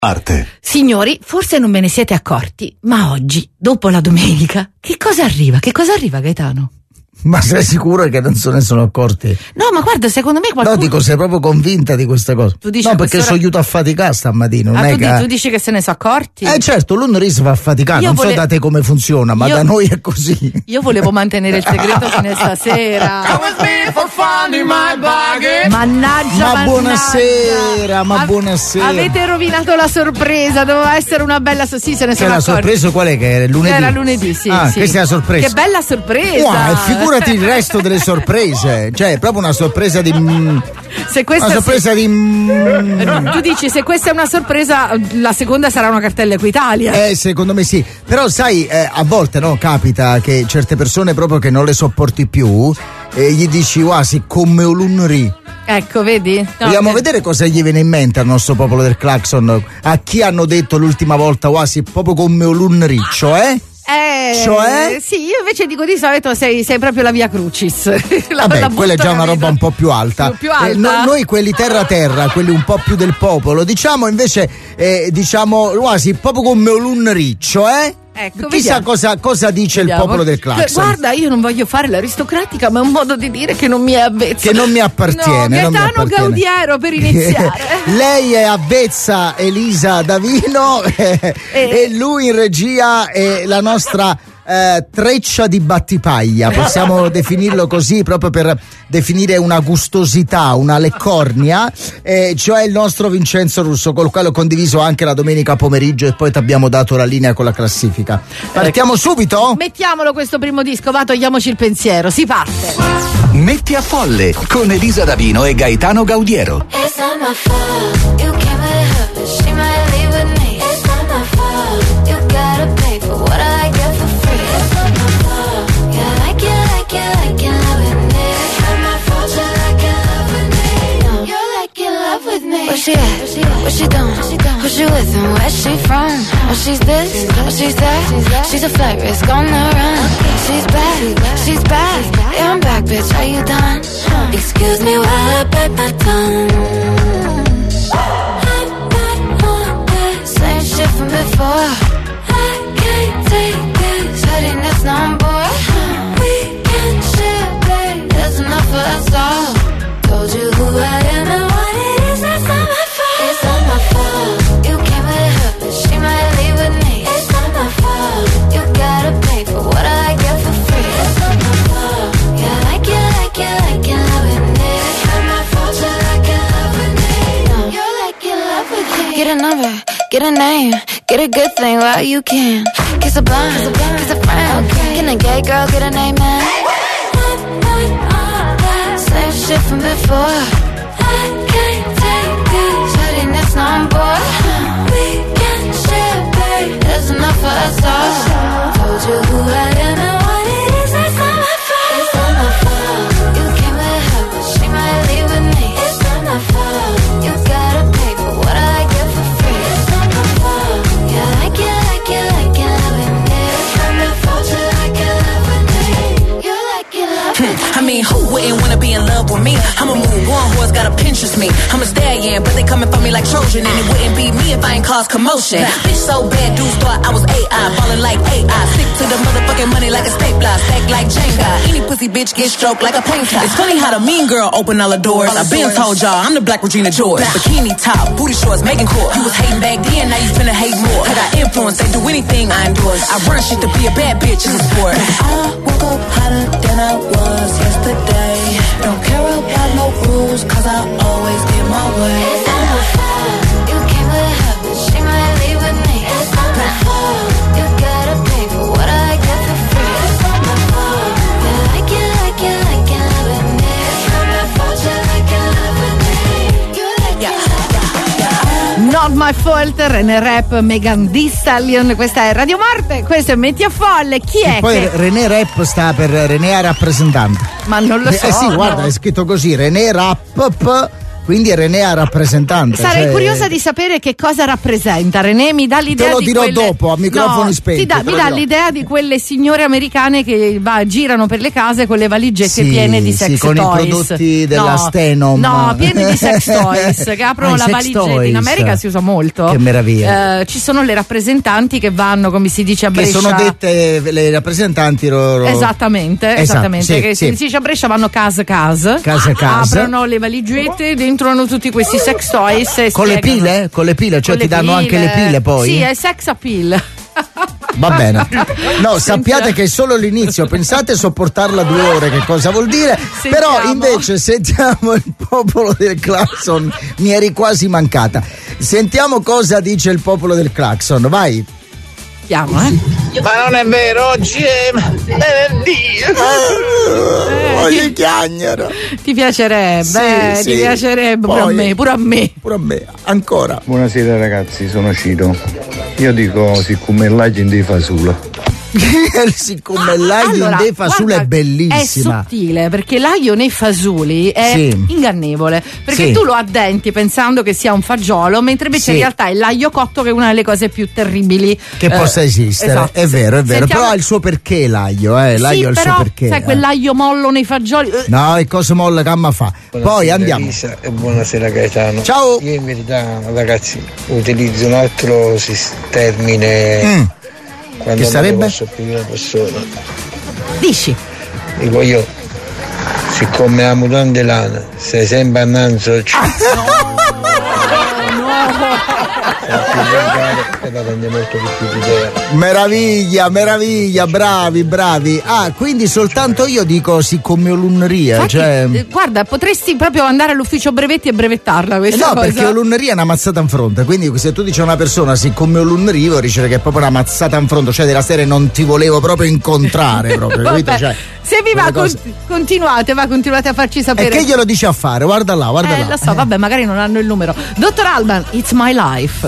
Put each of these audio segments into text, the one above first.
Arte. Signori, forse non ve ne siete accorti, ma oggi, dopo la domenica, che cosa arriva? Che cosa arriva, Gaetano? Ma sei sicuro che non se ne sono accorti? No, ma guarda, secondo me qualcuno... No, dico, sei proprio convinta di questa cosa? Tu dici no, perché sono aiuto a faticare stamattina. Non è tu dici che se ne sono accorti? Certo, l'UNRI si fa faticare, non so da te come funziona, ma da noi è così. Io volevo mantenere il segreto fino a stasera. Mannaggia, ma buonasera, ma buonasera. Avete rovinato la sorpresa, doveva essere una bella sì, se ne sono accorti. La sorpresa qual è? Che è lunedì? Era lunedì, sì. Ah, sì. Questa è la sorpresa. Che bella sorpresa. Wow, figurati il resto delle sorprese, cioè è proprio una sorpresa di se questa una sorpresa di tu dici, se questa è una sorpresa, la seconda sarà una cartella Equitalia. Secondo me sì, però sai, a volte no, capita che certe persone proprio che non le sopporti più e gli dici sì, come l'unri. Ecco, vedi? No, vogliamo vedere cosa gli viene in mente al nostro popolo del Claxon, a chi hanno detto l'ultima volta sì, proprio come l'unriccio, Cioè? Sì, io invece dico di solito sei proprio la Via Crucis. Vabbè, quella è già una roba un po' più alta. Più alta? Noi quelli terra, quelli un po' più del popolo, diciamo invece, quasi proprio come un riccio, Ecco, chissà cosa dice il popolo del Claxon. Guarda, io non voglio fare l'aristocratica, ma è un modo di dire che non mi è avvezza. Che non mi appartiene. No, Gaetano Gaudiero per iniziare. Lei è avvezza Elisa Davino e lui in regia è la nostra treccia di battipaglia, possiamo definirlo così proprio per definire una gustosità, una leccornia, cioè il nostro Vincenzo Russo, col quale ho condiviso anche la domenica pomeriggio e poi ti abbiamo dato la linea con la classifica. Partiamo subito? Mettiamolo questo primo disco, togliamoci il pensiero, si parte. Metti a folle con Elisa Davino e Gaetano Gaudiero. Where she at? What she doing? Who she with and where she from? Oh, she's this, oh, she's that. She's a flight risk on the run. She's back. Yeah, I'm back, bitch. Are you done? Excuse me while I bite my tongue. I'm not on that same shit from before. I can't take this headiness no more. We can share, babe. There's enough for us all. Told you who I am and what it is. That's not my fault. It's not my fault. You came with her, but she might leave with me. It's not my fault. You gotta pay for what I get for free. It's not my fault. Yeah, like you, love with me. It's not my fault. You love with me. No, you're like you love with me. Get a number, get a name, get a good thing while you can. Kiss a blind, kiss a friend. Okay. Get a gay girl, get a name, man. Same shit from before. I can't take this headiness no more. We can share, babe. There's enough for us all. Told you who I am and what it is. That's not my fault. It's not my fault. You came with her, but she might leave with me. It's not my fault. You gotta pay for what I get for free. It's not my fault. Yeah, like you, love with me. It's not my fault. You like you, love with me. You like you, love with me. I mean, who wouldn't wanna be in love with me? I'ma move on, who's gotta Pinterest me? I'm a stallion, but they coming for me like Trojan. And it wouldn't be me if I ain't cause commotion. Bitch so bad, dudes thought I was AI, ballin' like AI. Stick to the motherfucking money like a stapler, stack like Jenga. Any pussy bitch get stroked like a painter. It's funny how the mean girl open all the doors. I been told y'all, I'm the Black Regina George. Bikini top, booty shorts, making court. You was hating back then, now you finna hate more. I got influence, they do anything I endorse. I run shit to be a bad bitch in the sport. I woke up hotter than I was yesterday. Don't care about no rules, cause I always get my way. It's not my fault. You came with her, but she might leave with me. It's not my fault. You gotta pay for what I get for free. It's not my fault. Yeah, like you, love with me. It's not my fault. You like you, love with me. You like you, Not My Fault, René Rap, Megan Thee Stallion. Questa è Radio Marte, questo è Metti a Folle. Chi è? Poi René Rap sta per René rappresentante. Ma non lo so. Sì, guarda, è scritto così, René Rap quindi René ha rappresentante. Sarei curiosa di sapere che cosa rappresenta. René mi dà l'idea te lo di dirò quelle... dopo a microfoni spenti. Mi dà l'idea di quelle signore americane che girano per le case con le valigette piene di sex con toys. I prodotti della Stenom. No, pieni di sex toys che aprono la valigetta. In America si usa molto. Che meraviglia. Ci sono le rappresentanti che vanno, come si dice a Brescia. Che sono dette le rappresentanti loro. Esattamente. Sì, che si dice a Brescia vanno casa. Aprono le valigette, dentro hanno tutti questi sex toys. Con le pile? Cioè ti danno anche le pile poi? Sì, è sex appeal. Va bene. No, sappiate che è solo l'inizio. Pensate a sopportarla 2 ore, che cosa vuol dire? Sentiamo. Però invece sentiamo il popolo del clacson. Mi eri quasi mancata. Sentiamo cosa dice il popolo del clacson. Vai. Ma non è vero, oggi è venerdì. Voglio chiagnere. Ti piacerebbe, Sì, ti piacerebbe pure a me. Ancora. Buonasera ragazzi, sono Ciro. Io dico siccome l'aglio di fasulo. Siccome l'aglio in fasula è bellissima. È sottile, perché l'aglio nei fasuli è ingannevole, perché tu lo addenti pensando che sia un fagiolo, mentre invece in realtà è l'aglio cotto, che è una delle cose più terribili che possa esistere. Esatto. È vero. Però ha il suo perché l'aglio, l'aglio ha il suo perché. Sai quell'aglio mollo nei fagioli? No, e cose molle che fa. Buonasera, poi andiamo. Elisa, e buonasera Gaetano. Ciao. Io in verità ragazzi utilizzo un altro termine. Quando che sarebbe? Posso più una persona. Dici? Dico io, siccome la mutande lana, sei sempre annanzo. No. Meraviglia, bravi. Quindi soltanto io dico siccome l'unneria. Guarda, potresti proprio andare all'ufficio brevetti e brevettarla questa cosa. No, perché l'unneria è una mazzata in fronte. Quindi se tu dici a una persona siccome l'unneria, vuol dire che è proprio una mazzata in fronte, cioè della serie non ti volevo proprio incontrare proprio. Vabbè, cioè, se vi va continuate a farci sapere. E che glielo dici a fare? Guarda là. Lo so, vabbè, magari non hanno il numero. Dottor Alban, It's My Life.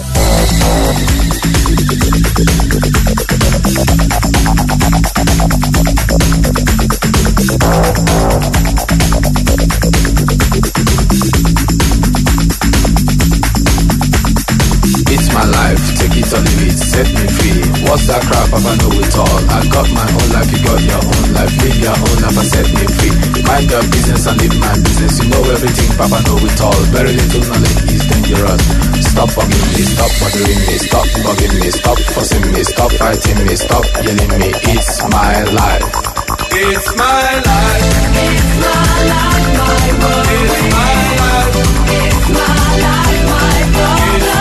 It's my life, take it or leave it, set me free. What's that crap? I know it all. I got my own life, you got your own life. Live your own life and set me free. Mind your business and live my business. You know everything, Papa know it all. Very little knowledge is dangerous. Stop bugging me, stop bothering me, stop bugging me, stop fussing me, stop fighting me, stop yelling me. It's my life. It's my life. It's my life, my world. It's my life. It's my life, my world.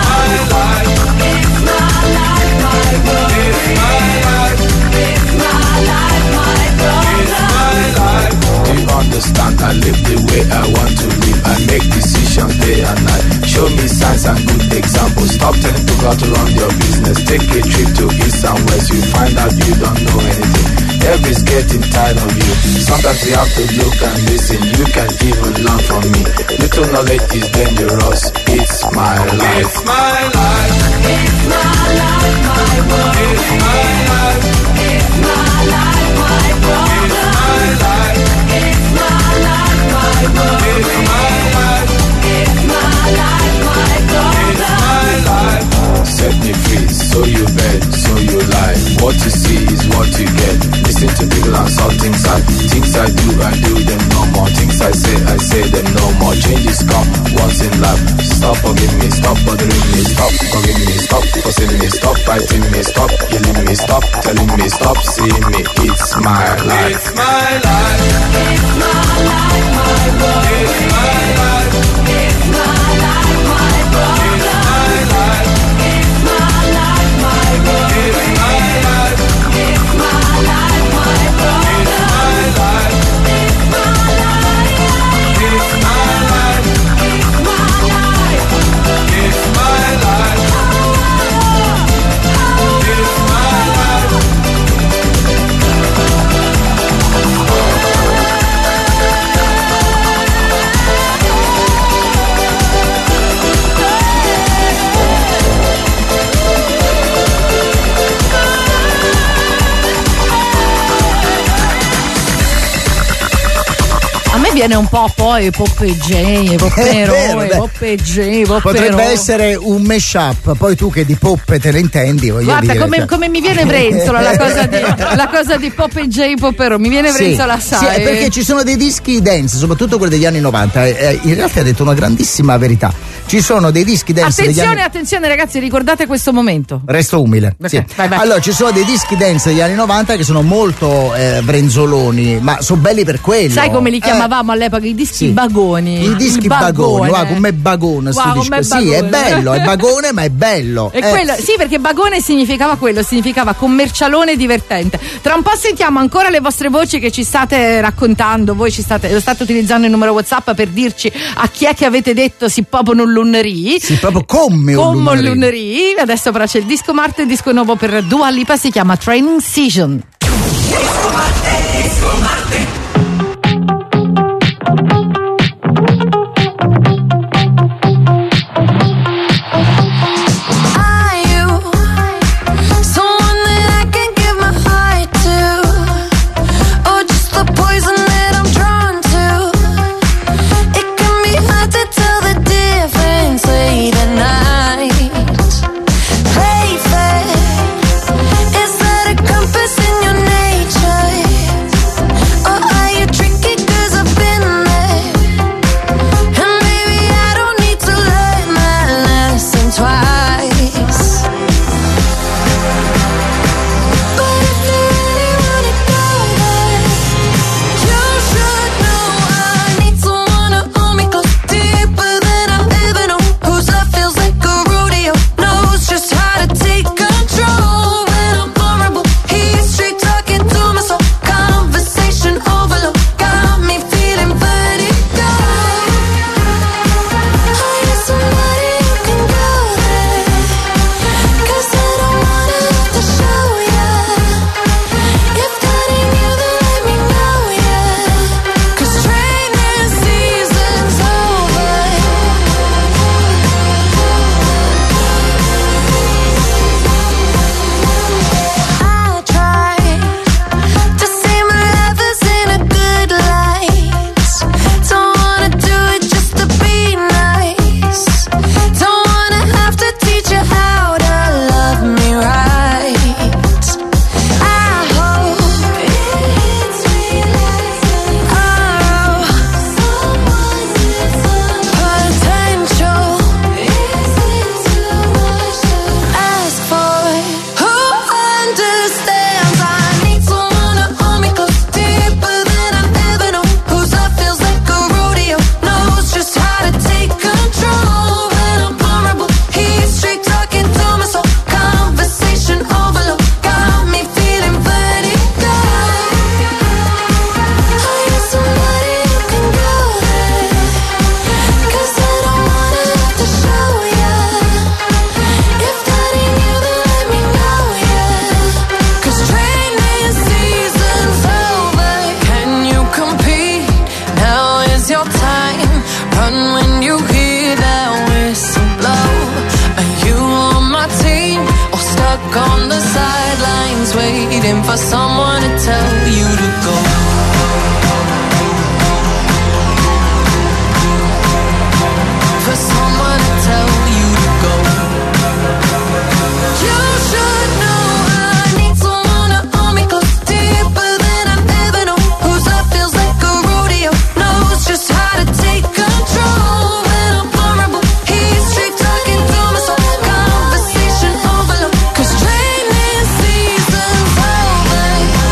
Understand, I live the way I want to live. I make decisions day and night. Show me signs and good examples. Stop telling people to run your business. Take a trip to east and west. You find out you don't know anything. Everybody's getting tired of you. Sometimes you have to look and listen. You can even learn from me. Little knowledge is dangerous. It's my life. It's my life. It's my life, my world. It's my life. It's my life, my world. It's my life. It's my life, my world. It's my life. It's my life, my world. It's my life. Set me free, so you bet, so you lie. What you see is what you get. Listen to people and saw things I do them no more. Things I say them no more. Changes come once in life. Stop bugging me, stop bothering me, stop bugging me, stop fussing me, stop fighting me, stop yelling me, stop telling me, stop seeing me. It's my life. It's my life. It's my life, my world. It's my life. It's my life, my world. It's my life. It's my life, my world. It's my life. It's my life, my world. It's my life. It's my life. It's my life. It's my life. It's my life. It's my life. viene un po' poi Poppe J. Potrebbe essere un mashup, poi tu che di poppe te ne intendi, guarda dire, come mi viene Brenzola la cosa di Poppe J Poppero, mi viene Brenzola, sai? Sì, perché ci sono dei dischi dance, soprattutto quelli degli anni 90, in realtà ha detto una grandissima verità, ci sono dei dischi dance attenzione ragazzi, ricordate questo momento, resto umile, okay, sì. vai. Allora ci sono dei dischi dance degli anni 90 che sono molto brenzoloni, ma sono belli per quello. Sai come li chiamavamo all'epoca? I dischi bagoni. I dischi bagoni, come bagone, sì, è bello, è bagone ma è bello. E quello, sì, perché bagone significava commercialone divertente. Tra un po' sentiamo ancora le vostre voci che ci state raccontando, voi state utilizzando il numero WhatsApp per dirci a chi è che avete detto si proprio un lunnerì. Sì, proprio come un lunnerì. Adesso però c'è il disco Marte, il disco nuovo per Dua Lipa, si chiama Training Season. Disco Marte. For someone to tell you to go. For someone to tell you to go. You should know I need someone to hold me close, deeper than I've ever known. Whose love feels like a rodeo, knows just how to take control. When I'm vulnerable, he's straight talking to my soul. Conversation overload, 'cause training season's over.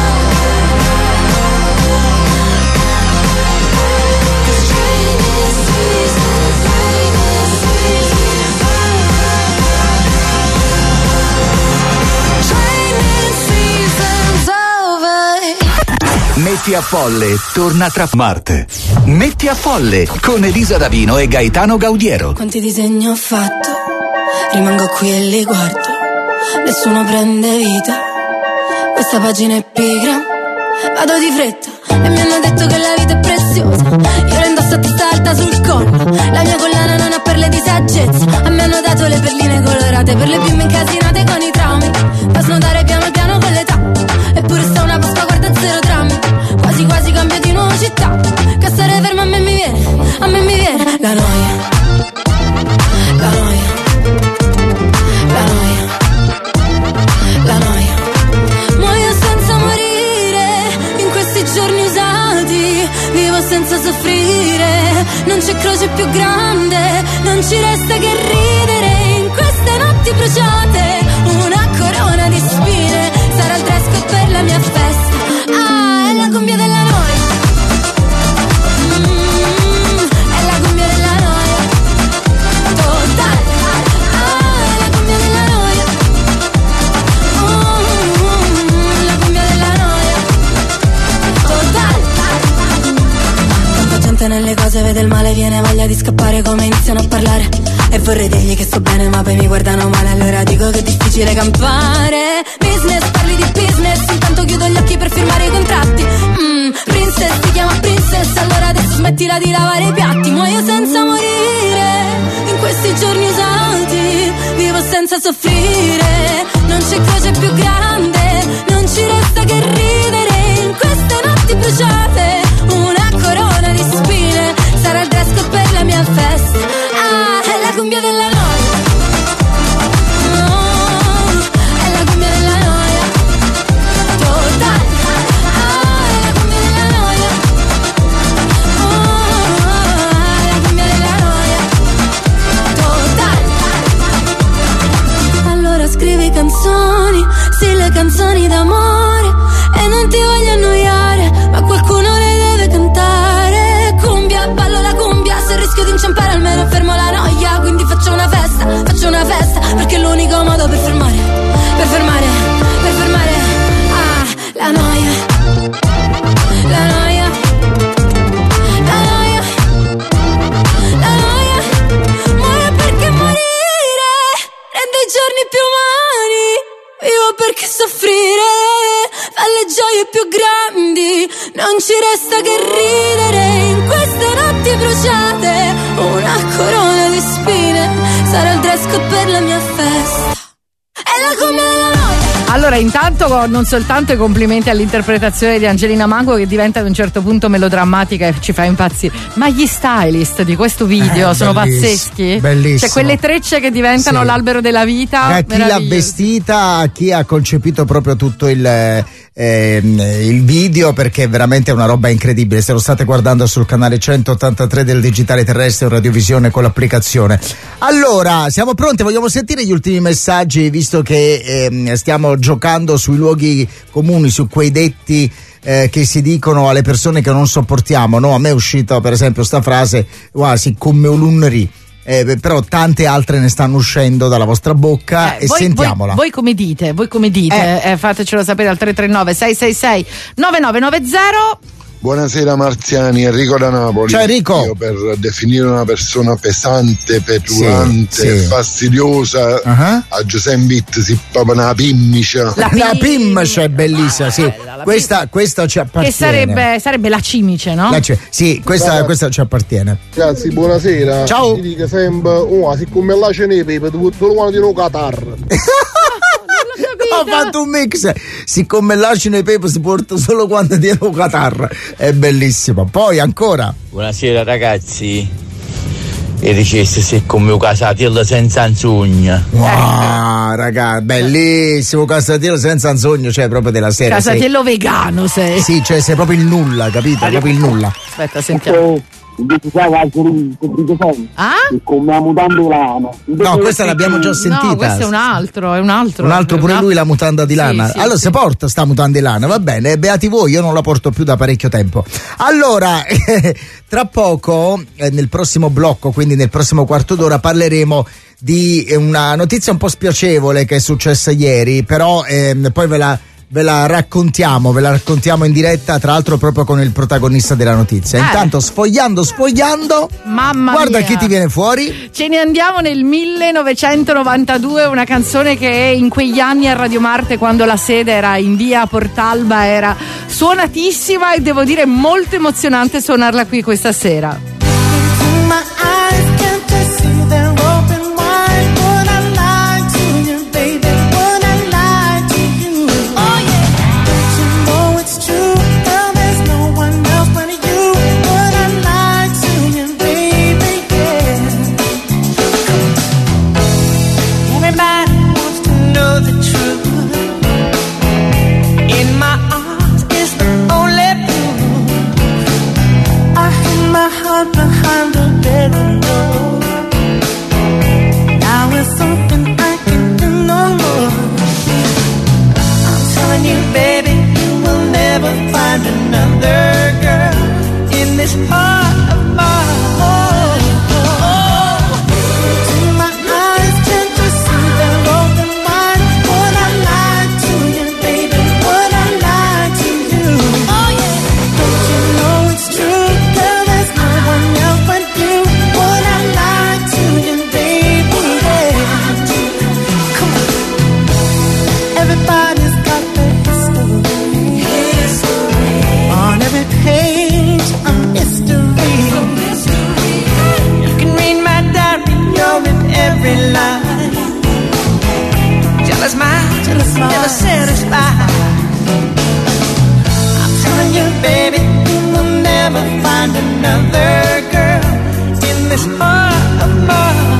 Metti a Folle torna tra Marte. Metti a Folle con Elisa Davino e Gaetano Gaudiero. Quanti disegni ho fatto, rimango qui e li guardo, nessuno prende vita, questa pagina è pigra, vado di fretta e mi hanno detto che la vita è preziosa, io la indosso a testa alta sul collo, la mia collana non ha perle di saggezza, a me hanno dato le perline colorate per le bimbe incasinate con i traumi, da snodare piano piano con l'età, eppure sta una Pasqua guarda zero drammi, quasi quasi cambio di nuovo città, che stare ferma non c'è croce più grande, non ci resta che ridere in queste notti bruciate. Una corona di spine sarà il dress code per la mia festa. Ah, è la cumbia della noia. È la cumbia della noia. Totale. Ah, è la cumbia della noia. La cumbia della noia. Totale. Tanta gente nelle cose vede il male, viene voglia di scappare come iniziano a parlare. E vorrei dirgli che sto bene ma poi mi guardano male, allora dico che è difficile campare. Business, parli di business, intanto chiudo gli occhi per firmare i contratti. Princess, ti chiama princess, allora adesso smettila di lavare i piatti. Muoio senza morire, in questi giorni usati, vivo senza soffrire. Non c'è croce più grande, non ci resta che ridere in queste notti bruciate. Una corona di spine sarà il dress code per la mia festa. Ah, è la cumbia della noia. Oh, è la cumbia della noia. Totale. Ah, è la cumbia della noia. Oh, è la cumbia della noia. Totale. Allora scrivi canzoni, sì, le canzoni d'amore, e non ti voglio annoiare, ma qualcuno le deve cantare. Cumbia, ballo la cumbia, se rischio di inciampare almeno fermo la noia. Quindi faccio una festa, perché è l'unico modo per fermare, ah, la noia, la noia, la noia, la noia. Muore perché morire rende i giorni più umani, vivo perché soffrire fa le gioie più grandi. Non ci resta che ridere in queste notti bruciate. Una corona di spine sarà il dress code per la mia festa. È la cumbia della noia. Allora, intanto non soltanto i complimenti all'interpretazione di Angelina Mango, che diventa ad un certo punto melodrammatica e ci fa impazzire, ma gli stylist di questo video sono pazzeschi. Bellissimo. Cioè quelle trecce che diventano l'albero della vita. Chi l'ha vestita, chi ha concepito proprio tutto il video, perché è veramente una roba incredibile. Se lo state guardando sul canale 183 del digitale terrestre o radiovisione con l'applicazione. Allora, siamo pronti, vogliamo sentire gli ultimi messaggi, visto che stiamo giocando sui luoghi comuni, su quei detti che si dicono alle persone che non sopportiamo, no? A me è uscita per esempio sta frase, quasi come un lunnery. Però tante altre ne stanno uscendo dalla vostra bocca e sentiamola. Voi come dite? Fatecelo sapere al 339 666 9990. Buonasera Marziani, Enrico da Napoli. Ciao Enrico. Io per definire una persona pesante, petulante, fastidiosa, a Giuseppe Bitt si proprio una pimmicia. La pimmicia è bellissima, sì. Questa ci appartiene. Che sarebbe la cimice, no? Sì, questa ci appartiene. Ragazzi, buonasera. Ciao. Ti dico sempre, siccome là ce n'è pepe, tu quando di un catar. Ho fatto un mix. Siccome l'acino e pepe si porta solo quando tiene un catarro. È bellissimo. Poi ancora. Buonasera ragazzi. E dicesse se come un casatiello senza anzugna. Wow, raga, bellissimo. Casatiello senza anzugno, cioè proprio della serie. Casatiello vegano sei. Sì, cioè sei proprio il nulla, capito? Proprio il nulla. Aspetta, sentiamo. Come la mutanda di lana. No, questa l'abbiamo già sentita. No, questo è un altro. Un altro pure lui, la mutanda di lana. Sì, allora si porta sta mutanda di lana, va bene, beati voi, io non la porto più da parecchio tempo. Allora, tra poco, nel prossimo blocco, quindi nel prossimo quarto d'ora, parleremo di una notizia un po' spiacevole che è successa ieri, però poi ve la raccontiamo in diretta, tra l'altro proprio con il protagonista della notizia. Intanto sfogliando, mamma guarda mia, chi ti viene fuori. Ce ne andiamo nel 1992, una canzone che in quegli anni a Radio Marte, quando la sede era in via Portalba, era suonatissima e devo dire molto emozionante suonarla qui questa sera. endless mind, never satisfied. I'm telling you, baby, you will never find another girl in this heart of mine.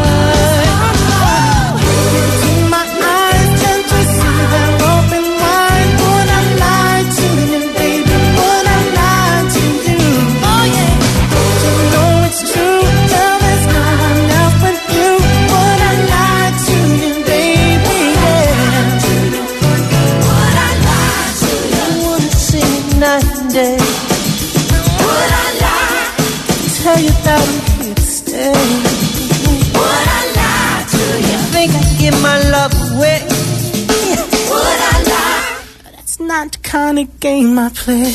Tell you that I'm here to stay. Would I lie to you? Think I'd give my love away? Would I lie? That's not the kind of game I play.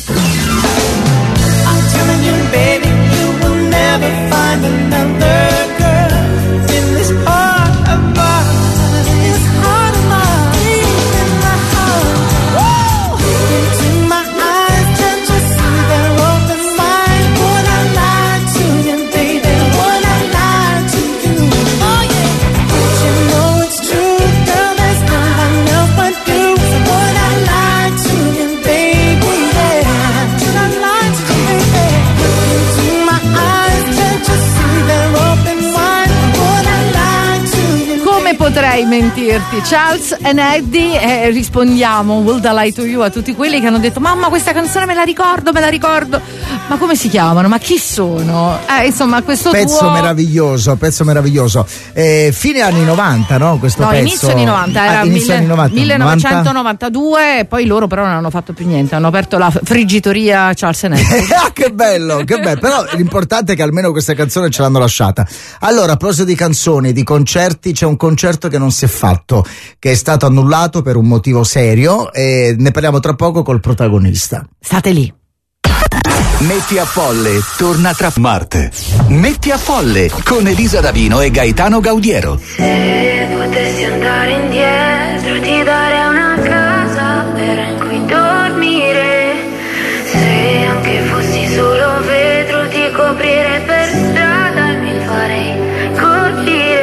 I'm telling you, baby, you will never find another girl in this heart of mine. In this heart of mine. In my heart. Woo! Into my eyes, can't you see their open mind? Would I lie to you, baby? Would I lie to you? Oh yeah. But you know it's true, girl, there's no one else but you. So would I lie to you, baby? Yeah. Would I lie to you, baby? Into my eyes, can't you see their open mind? Would I lie to you? Come potrei mentirti? Charles and Eddie, rispondiamo Will I Lie to You a tutti quelli che hanno detto mamma questa canzone me la ricordo, ma come si chiamano? Ma chi sono? Insomma questo pezzo meraviglioso. Fine anni 90, no? Questo no, pezzo. inizio anni 90, era inizio anni 90, 1992 e poi loro però non hanno fatto più niente, hanno aperto la friggitoria Charles and Eddie. Che bello, però l'importante è che almeno questa canzone ce l'hanno lasciata. Allora, a proposito di canzoni, di concerti, c'è un concerto che non si è fatto, che è stato annullato per un motivo serio e ne parliamo tra poco col protagonista. State lì. Metti a Folle torna tra Marte. Metti a Folle con Elisa Davino e Gaetano Gaudiero. Se potessi andare indietro ti darei una casa vera in cui dormire. Se anche fossi solo vetro ti coprirei per strada e mi farei colpire.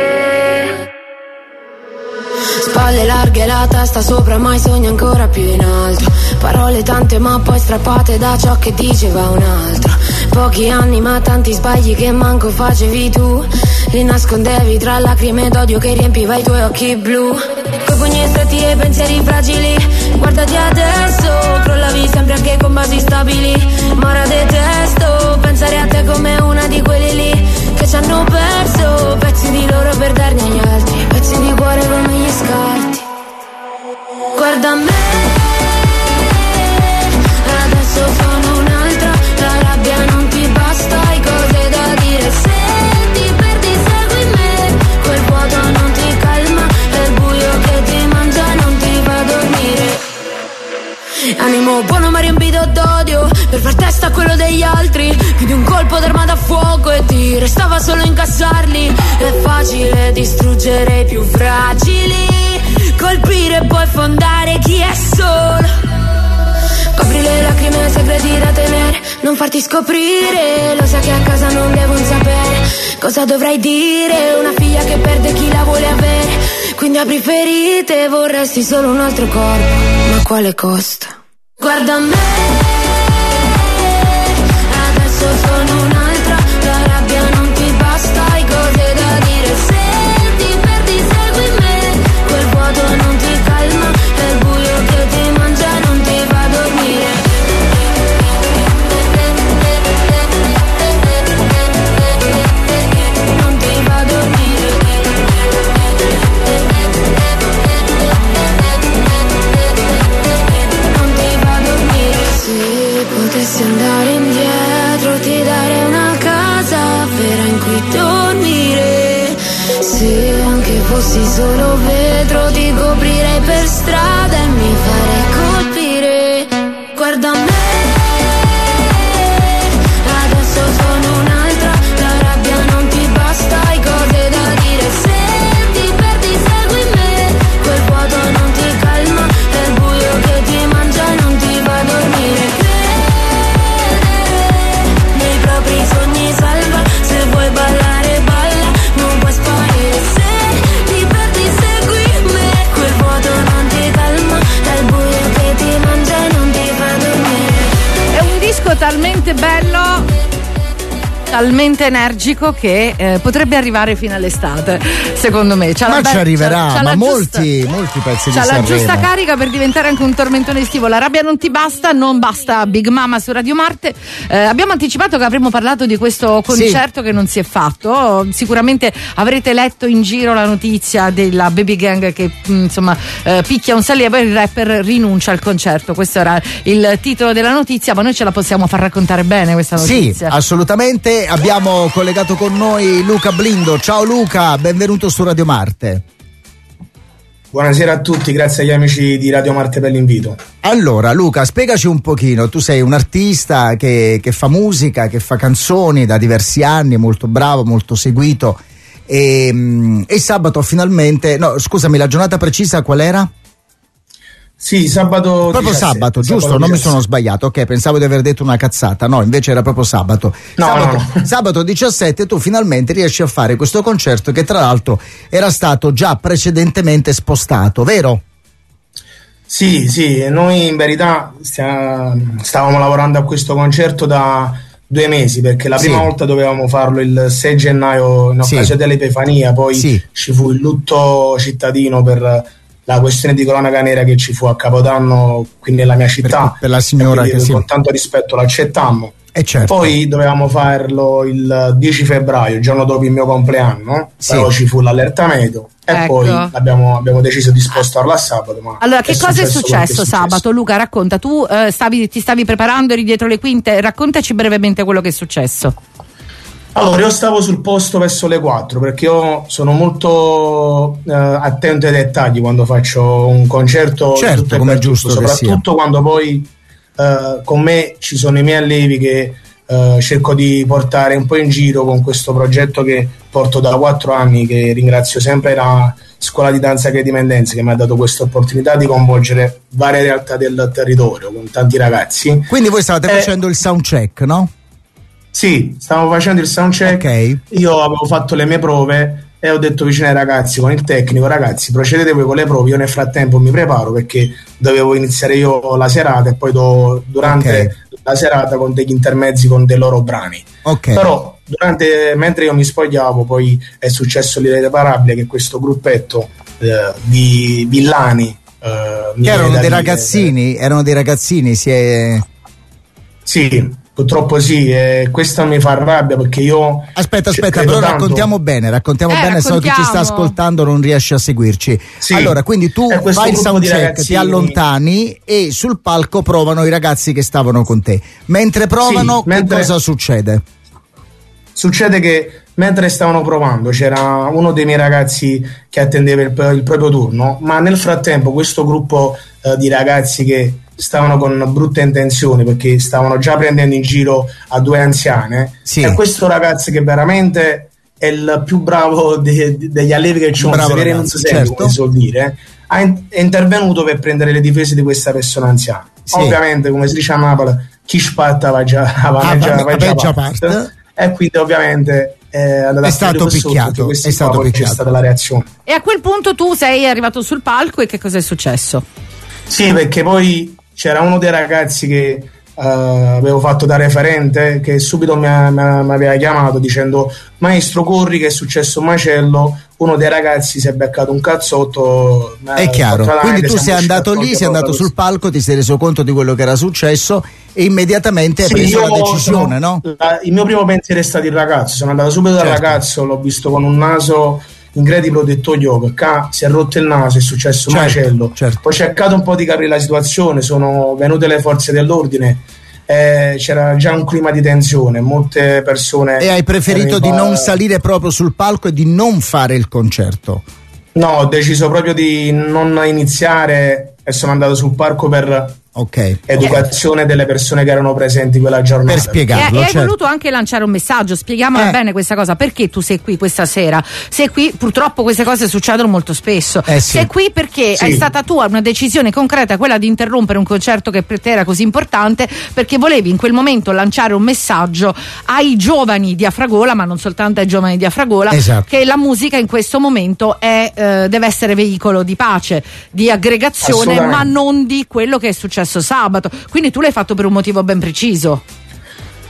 Spalle larghe, la testa sopra, mai sogno ancora più in alto. Parole tante ma poi strappate da ciò che diceva un altro. Pochi anni ma tanti sbagli che manco facevi tu. Li nascondevi tra lacrime d'odio che riempiva i tuoi occhi blu. Coi pugni stretti e pensieri fragili, guardati adesso, crollavi sempre anche con basi stabili. Ma ora detesto pensare a te come una di quelli lì che ci hanno perso pezzi di loro per darne agli altri, pezzi di cuore come gli scarti. Guarda me, adesso sono un'altra, la rabbia non ti basta, hai cose da dire. Se ti perdi segui me, quel vuoto non ti calma, è il buio che ti mangia, non ti fa dormire. Animo buono ma riempito d'odio, per far testa a quello degli altri. Più di un colpo d'arma da fuoco e ti restava solo incassarli. È facile distruggere i più fragili, colpire e poi fondare chi è solo. Copri le lacrime, segreti da tenere, non farti scoprire. Lo sai che a casa non devono sapere cosa dovrai dire. Una figlia che perde chi la vuole avere, quindi apri ferite. Vorresti solo un altro corpo, ma a quale costo? Guarda me, adesso sono un'altra, la rabbia non ti basta, hai cose da dire. Se ti perdi segui me, quel vuoto non ti calma, è il buio che ti mangia, non ti fa dormire. Non ti fa dormire. Non ti fa dormire. Se potessi andare indietro ti darei talmente energico che potrebbe arrivare fino all'estate, secondo me. Ma ci arriverà, ma molti pezzi di Sanremo. C'ha la giusta carica per diventare anche un tormentone estivo. La rabbia non ti basta, non basta Big Mama su Radio Marte. Abbiamo anticipato che avremmo parlato di questo concerto che non si è fatto. Sicuramente avrete letto in giro la notizia della Baby Gang che picchia un salievo e il rapper rinuncia al concerto. Questo era il titolo della notizia, ma noi ce la possiamo far raccontare bene questa notizia. Sì, assolutamente. Abbiamo collegato con noi Luca Blindo. Ciao Luca, benvenuto su Radio Marte. Buonasera a tutti, grazie agli amici di Radio Marte per l'invito. Allora Luca, spiegaci un pochino, tu sei un artista che fa musica, che fa canzoni da diversi anni, molto bravo, molto seguito e sabato finalmente, no scusami, la giornata precisa qual era? Sì, sabato. Proprio 17, sabato, giusto? Non 17. Mi sono sbagliato, ok, pensavo di aver detto una cazzata, no, invece era proprio sabato. No. Sabato 17 tu finalmente riesci a fare questo concerto che tra l'altro era stato già precedentemente spostato, vero? Sì, noi in verità stavamo lavorando a questo concerto da 2 mesi, perché la prima volta dovevamo farlo il 6 gennaio in occasione dell'Epifania, poi ci fu il lutto cittadino per la questione di cronaca nera che ci fu a Capodanno qui nella mia città, per la signora che con tanto rispetto l'accettammo. Certo. Poi dovevamo farlo il 10 febbraio, il giorno dopo il mio compleanno, però ci fu l'allerta meteo e poi abbiamo deciso di spostarlo a sabato. Ma allora, che cosa è successo sabato? Luca, racconta, tu ti stavi preparando, eri dietro le quinte, raccontaci brevemente quello che è successo. Allora, io stavo sul posto verso le 4 perché io sono molto attento ai dettagli quando faccio un concerto. Certo, come è giusto, soprattutto quando poi con me ci sono i miei allievi che cerco di portare un po' in giro con questo progetto che porto da 4 anni, che ringrazio sempre la Scuola di Danza e Dipendenze che mi ha dato questa opportunità di coinvolgere varie realtà del territorio con tanti ragazzi. Quindi voi stavate facendo il soundcheck, no? Sì, stavo facendo il soundcheck, io avevo fatto le mie prove e ho detto vicino ai ragazzi, con il tecnico, ragazzi procedete voi con le prove, io nel frattempo mi preparo perché dovevo iniziare io la serata e poi durante la serata con degli intermezzi con dei loro brani. Però mentre io mi spogliavo poi è successo l'irreparabile, che questo gruppetto di villani che erano dei ragazzini, Sì, purtroppo sì, e questo mi fa rabbia perché io. Aspetta, però raccontiamo bene, se no chi ci sta ascoltando non riesce a seguirci. Allora, quindi tu fai il soundcheck, ti allontani e sul palco provano i ragazzi che stavano con te. Mentre provano, che cosa succede? Succede che mentre stavano provando c'era uno dei miei ragazzi che attendeva il proprio turno, ma nel frattempo questo gruppo di ragazzi che stavano con brutte intenzioni perché stavano già prendendo in giro a 2 anziane, e questo ragazzo che veramente è il più bravo degli allievi che ci sono, severe non si sente, come si suol dire, è intervenuto per prendere le difese di questa persona anziana. Ovviamente, come si dice a Napoli, chi spatta va già parte, e quindi ovviamente è stato picchiato, c'è stata la reazione. E a quel punto tu sei arrivato sul palco e che cosa è successo? Sì, perché poi c'era uno dei ragazzi che avevo fatto da referente, che subito mi aveva chiamato dicendo: maestro, corri che è successo un macello, uno dei ragazzi si è beccato un cazzotto. È chiaro, quindi tu sei andato lì, sei andato sul palco, ti sei reso conto di quello che era successo e immediatamente hai preso la decisione, no? Il mio primo pensiero è stato il ragazzo, sono andato subito dal ragazzo, l'ho visto con un naso incredibile, ho detto yoga, si è rotto il naso, è successo un macello. Ho cercato un po' di capire la situazione, sono venute le forze dell'ordine, c'era già un clima di tensione, molte persone. E hai preferito di non salire proprio sul palco e di non fare il concerto? No, ho deciso proprio di non iniziare e sono andato sul palco per educazione delle persone che erano presenti quella giornata, per spiegarlo. E hai voluto anche lanciare un messaggio, spieghiamola bene questa cosa, perché tu sei qui questa sera, sei qui, purtroppo queste cose succedono molto spesso, sei qui perché è stata tua una decisione concreta, quella di interrompere un concerto che per te era così importante, perché volevi in quel momento lanciare un messaggio ai giovani di Afragola, ma non soltanto ai giovani di Afragola, che la musica in questo momento deve essere veicolo di pace, di aggregazione, ma non di quello che è successo sabato. Quindi tu l'hai fatto per un motivo ben preciso.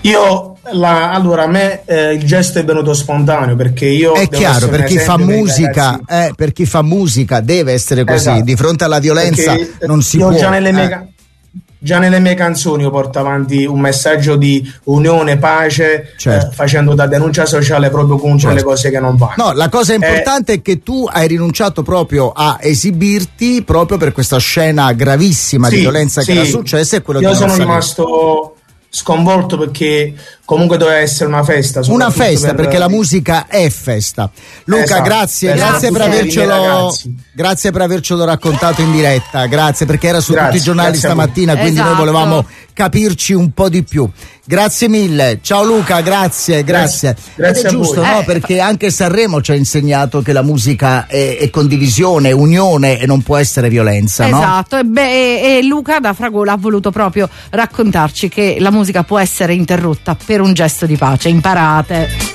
Allora a me il gesto è venuto spontaneo, perché io è chiaro, per chi fa musica per chi fa musica deve essere così, esatto. Di fronte alla violenza perché non si può. Già nelle mie canzoni io porto avanti un messaggio di unione, pace, certo. Facendo da denuncia sociale proprio contro le cose che non vanno. No, la cosa importante è che tu hai rinunciato proprio a esibirti proprio per questa scena gravissima di violenza che era successa, e quello io sono rimasto sconvolto, perché comunque doveva essere una festa, perché la musica è festa. Luca, esatto, grazie per avercelo raccontato in diretta, grazie, perché era su tutti i giornali stamattina, quindi noi volevamo capirci un po' di più. Grazie mille, ciao Luca, grazie. Ed è giusto, no? Perché anche Sanremo ci ha insegnato che la musica è condivisione, unione, e non può essere violenza, esatto. No? E Luca da Fragola ha voluto proprio raccontarci che la musica può essere interrotta per un gesto di pace. Imparate.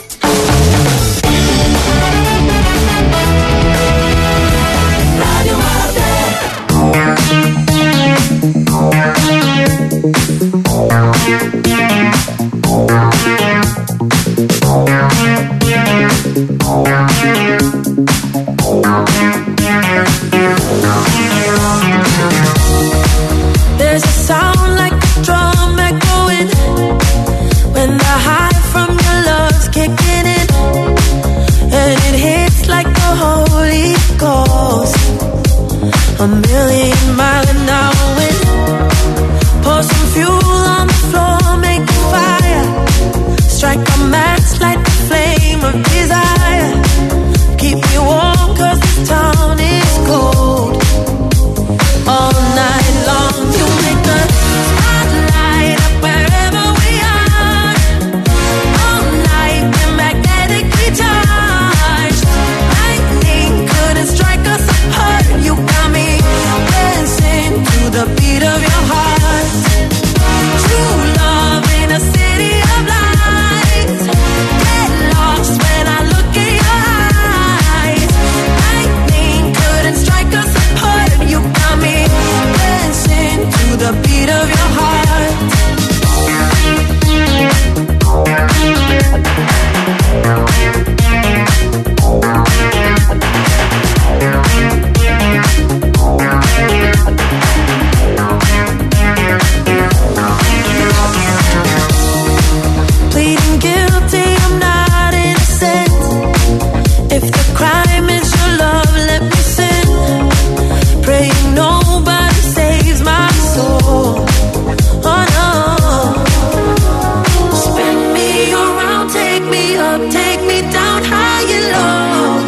There's a sound like a drum echoing when the high from your love's kicking in, and it hits like the Holy Ghost. A million mile an hour wind. Pour some fuel on the floor, make a fire. Strike a match, light the flame of desire. Keep me warm 'cause this town is cold. All night long you make the spotlight up wherever we are. All night we're magnetically charged. Lightning couldn't strike us apart. You got me dancing to the beat of your heart. True love in a city of lights. Get lost when I look in your eyes. Lightning couldn't strike us apart. You got me dancing to the beat of your heart. Pleading guilty, I'm not innocent. If the crime is your love, let me sin. Praying nobody saves my soul. Oh no. Spin me around, take me up, take me down high and low.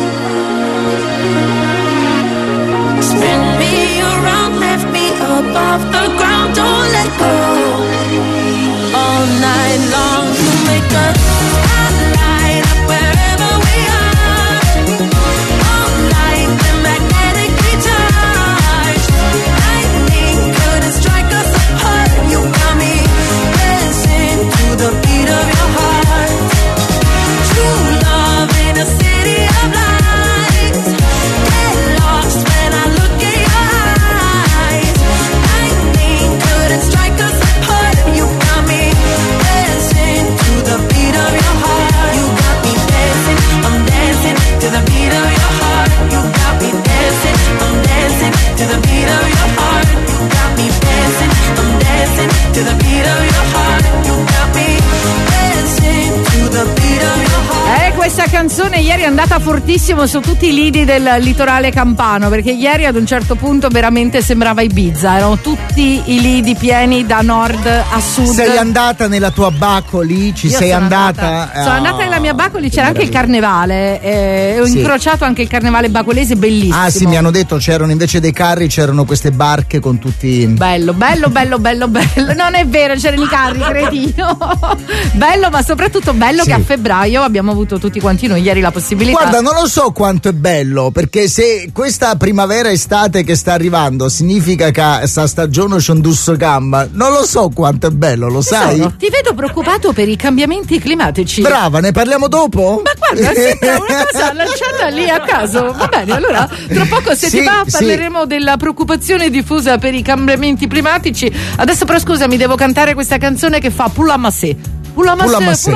Spin me around, lift me up off the ground, don't let go. All night long you make a spotlight up wherever we are. All night we're magnetically charged. Lightning couldn't strike us apart. You got me dancing to the beat of your heart. True love in a city of lights. Get lost when I look in your eyes. Lightning couldn't strike us apart. You got me dancing to the beat of your heart. You got me dancing, I'm dancing to the beat of your heart. You got me dancing, I'm dancing to the beat of your heart. You got me dancing, I'm dancing to the beat of your heart. You got me dancing to the beat of your heart. Questa canzone ieri è andata fortissimo su tutti i lidi del litorale campano, perché ieri ad un certo punto veramente sembrava Ibiza, erano tutti i lidi pieni da nord a sud. Sei andata nella tua Bacoli? Sono andata? Sono andata nella mia Bacoli, c'era anche il carnevale, ho incrociato anche il carnevale bacolese, bellissimo. Ah sì, mi hanno detto c'erano invece dei carri, c'erano queste barche con tutti. Bello. Non è vero, c'erano i carri, cretino. Bello, ma soprattutto bello che a febbraio abbiamo avuto tutti quanti noi ieri la possibilità. Guarda, non lo so quanto è bello, perché se questa primavera estate che sta arrivando significa che sta stagione c'è un dusso gamba, non lo so quanto è bello, lo sai? Ti vedo preoccupato per i cambiamenti climatici. Brava, ne parliamo dopo? Ma guarda, sembra una cosa lanciata lì a caso. Va bene, allora tra poco se ti va parleremo della preoccupazione diffusa per i cambiamenti climatici. Adesso però scusami, devo cantare questa canzone che fa Poula Massé. Poulamassé.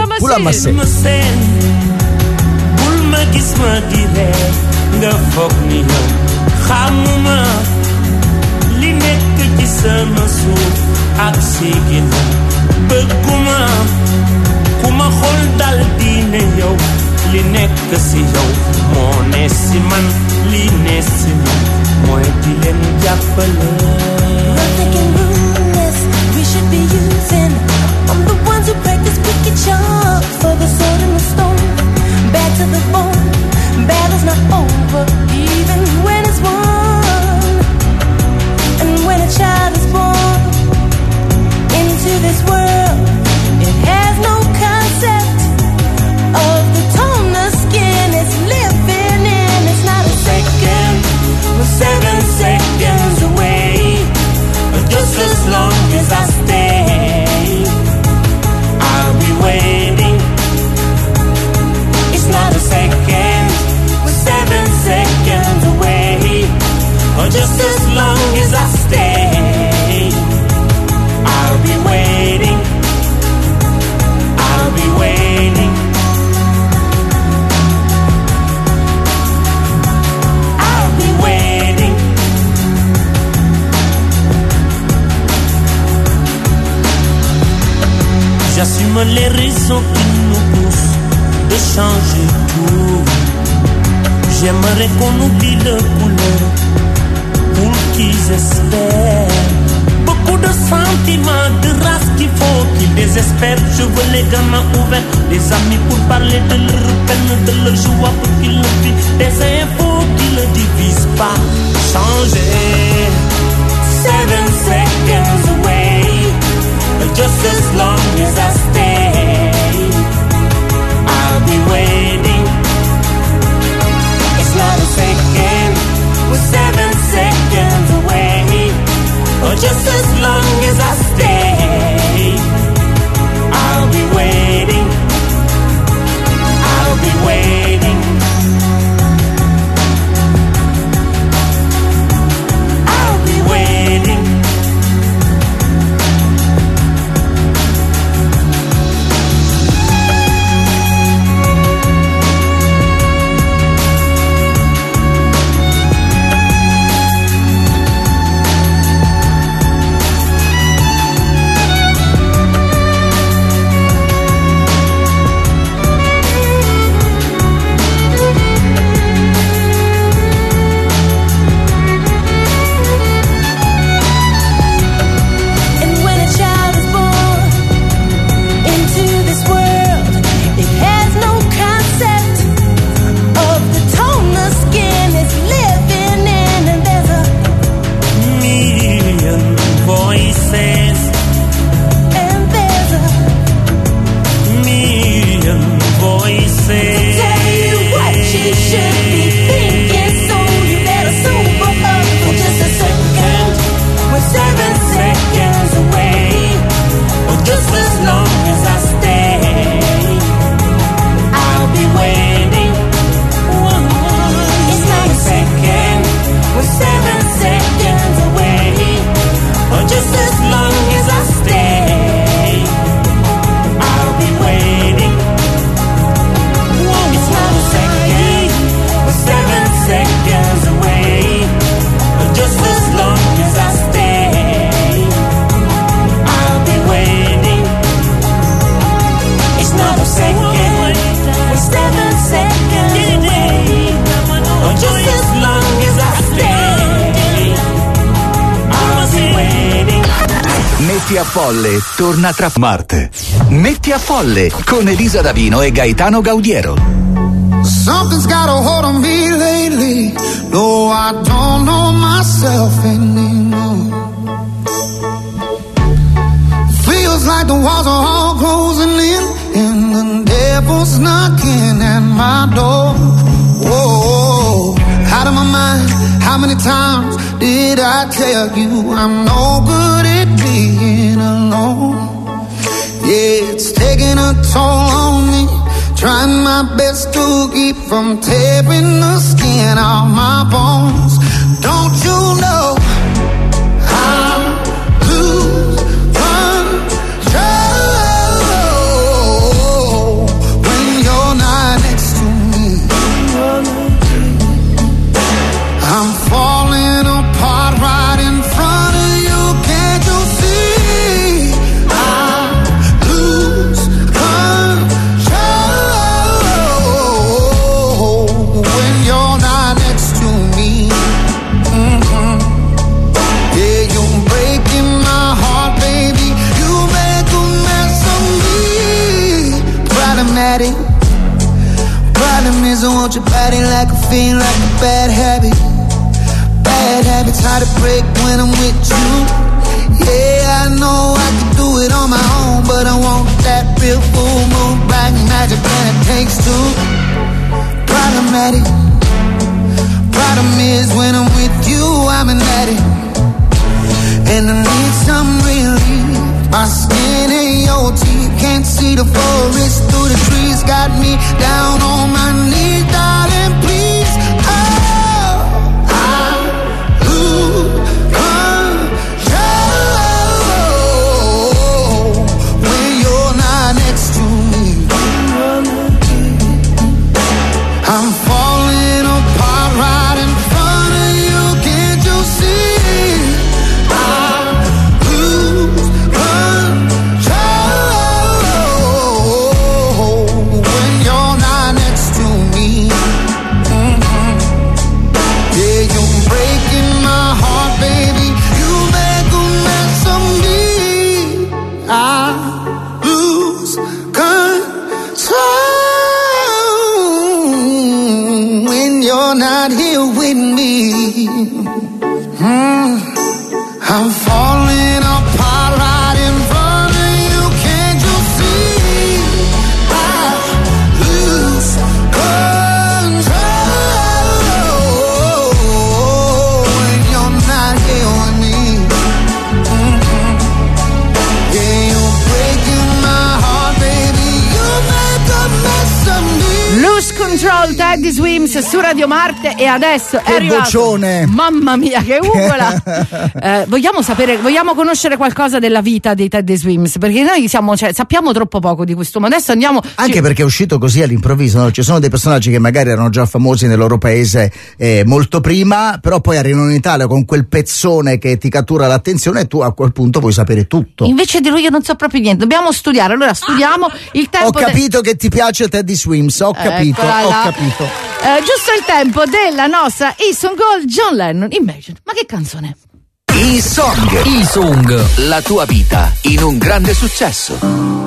bul ma gis ma di ree nga foog ni yow xamuma li nekk ci sama suuf ak si ginnaaw bëgguma ku ma xool dal di ne yow li nekk si yow moo ne si man li ne si man mooy di leen jàppale. Nothing can ruin this. We should be using. I'm the ones who practice wicked charms for the sword and the stone. Back to the bone. Battle's not over, even when it's won. And when a child is born into this world, it has no concept of the tone the skin is living in. It's not a second, we're 7 seconds away. But just as long as I stay, I'll be waiting. It's not a second, we're 7 seconds away. Or just as long as I stay, I'll be waiting. I'll be waiting. I'll be waiting. J'assume les raisons qui nous poussent de changer tout. J'aimerais qu'on oublie le couleur pour qu'ils espèrent. Beaucoup de sentiments, de race qu'il faut qu'ils désespèrent. Je veux les gamins ouverts, des amis pour parler de leur peine, de leur joie pour qu'ils le vivent. Des infos qui ne divisent pas. Changer. 7 seconds away. But just as long as I stay, I'll be waiting. It's not a second, we're 7 seconds away. Or just as long as I stay, I'll be waiting. I'll be waiting. I'll be waiting. Metti a Folle torna tra Marte. Metti a Folle con Elisa Davino e Gaetano Gaudiero. Something's got a hold on me lately. No, I don't know myself anymore. Feels like the walls are all closing in and the devil's knocking at my door. Whoa, out of my mind. How many times did I tell you I'm no good at being alone? Yeah, it's taking a toll on me. Trying my best to keep from tearing the skin off my bones. Don't you know I lose control? at it. Problem is I want your body like a fiend, like a bad habit. Bad habits hard to break when I'm with you. Yeah, I know I can do it on my own, but I want that real full moon, black magic, and it takes two. Problematic. Problem is when I'm with you, I'm an addict, and I need some relief. My skin ain't your teeth, can't see the forest through the trees. Got me down on my knees, darling, please. Oh, I lose control when you're not next to me. I'm falling apart right in front of you, can't you see? I lose control when you're not next to me. Yeah, you're breaking my heart, baby. You make a mess of me. I lose control when you're not here with me. I'm falling apart right in front of you, can't you see? I lose control when you're not here with me. Yeah, you're breaking my heart, baby. You make a mess of me. Lose Control, Teddy Swims su Radio Marte. E adesso è arrivato. vocione. Mamma mia, che ugola. Vogliamo conoscere qualcosa della vita dei Teddy Swims, perché noi sappiamo troppo poco di quest'uomo. Adesso andiamo anche perché è uscito così all'improvviso, no? Ci sono dei personaggi che magari erano già famosi nel loro paese molto prima, però poi arrivano in Italia con quel pezzone che ti cattura l'attenzione e tu a quel punto vuoi sapere tutto. Invece di lui io non so proprio niente, dobbiamo studiare. Allora studiamo il tempo. Ho capito che ti piace Teddy Swims, ho capito. Giusto il tempo della nostra E-Song Gold, John Lennon, Imagine. Ma che canzone? E-Song, la tua vita in un grande successo.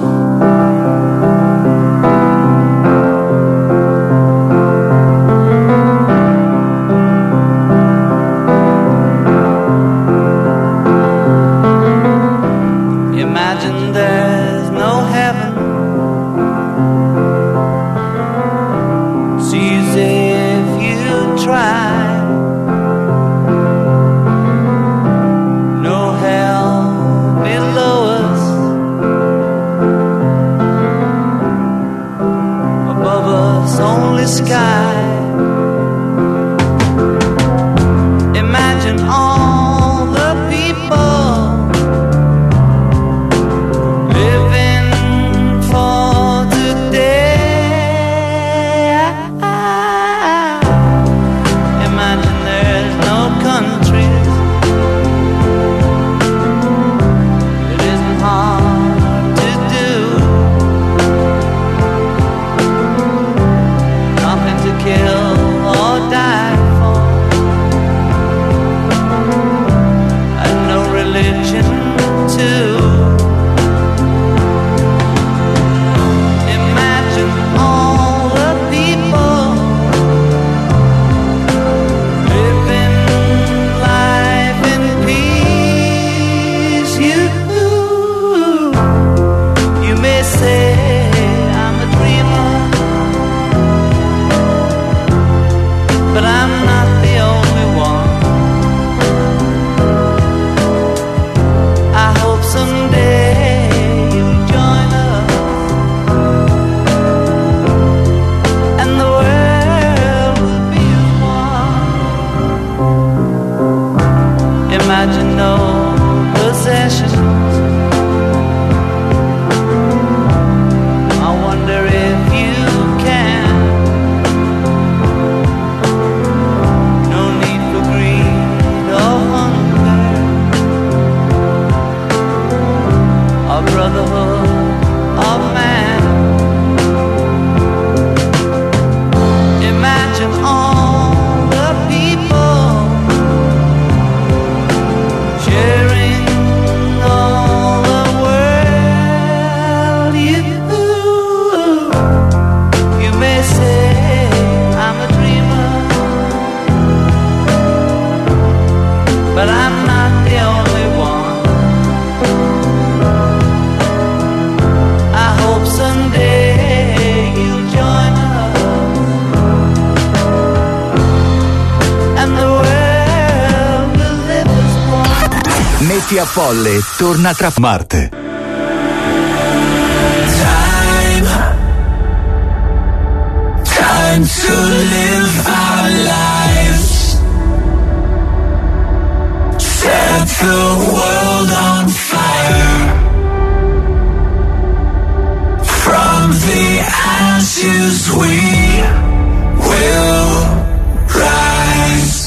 Imagine there's no heaven. It's easy if you try. No hell below us. Above us only sky. Imagine all the people living for today. Imagine there's no countries. It isn't hard to do. Nothing to kill or die for. And no religion too. Imagine all the people living life in peace. You may say I'm a dreamer, but I'm not the only one. I hope someday you'll join us, and the world will be one. Imagine no possessions. I wonder if you can. No need for greed or hunger, or brotherhood of man. Imagine all the people sharing all Metti a Folle torna tra Marte. Time to live our lives. Set the world on fire. From the ashes we will rise.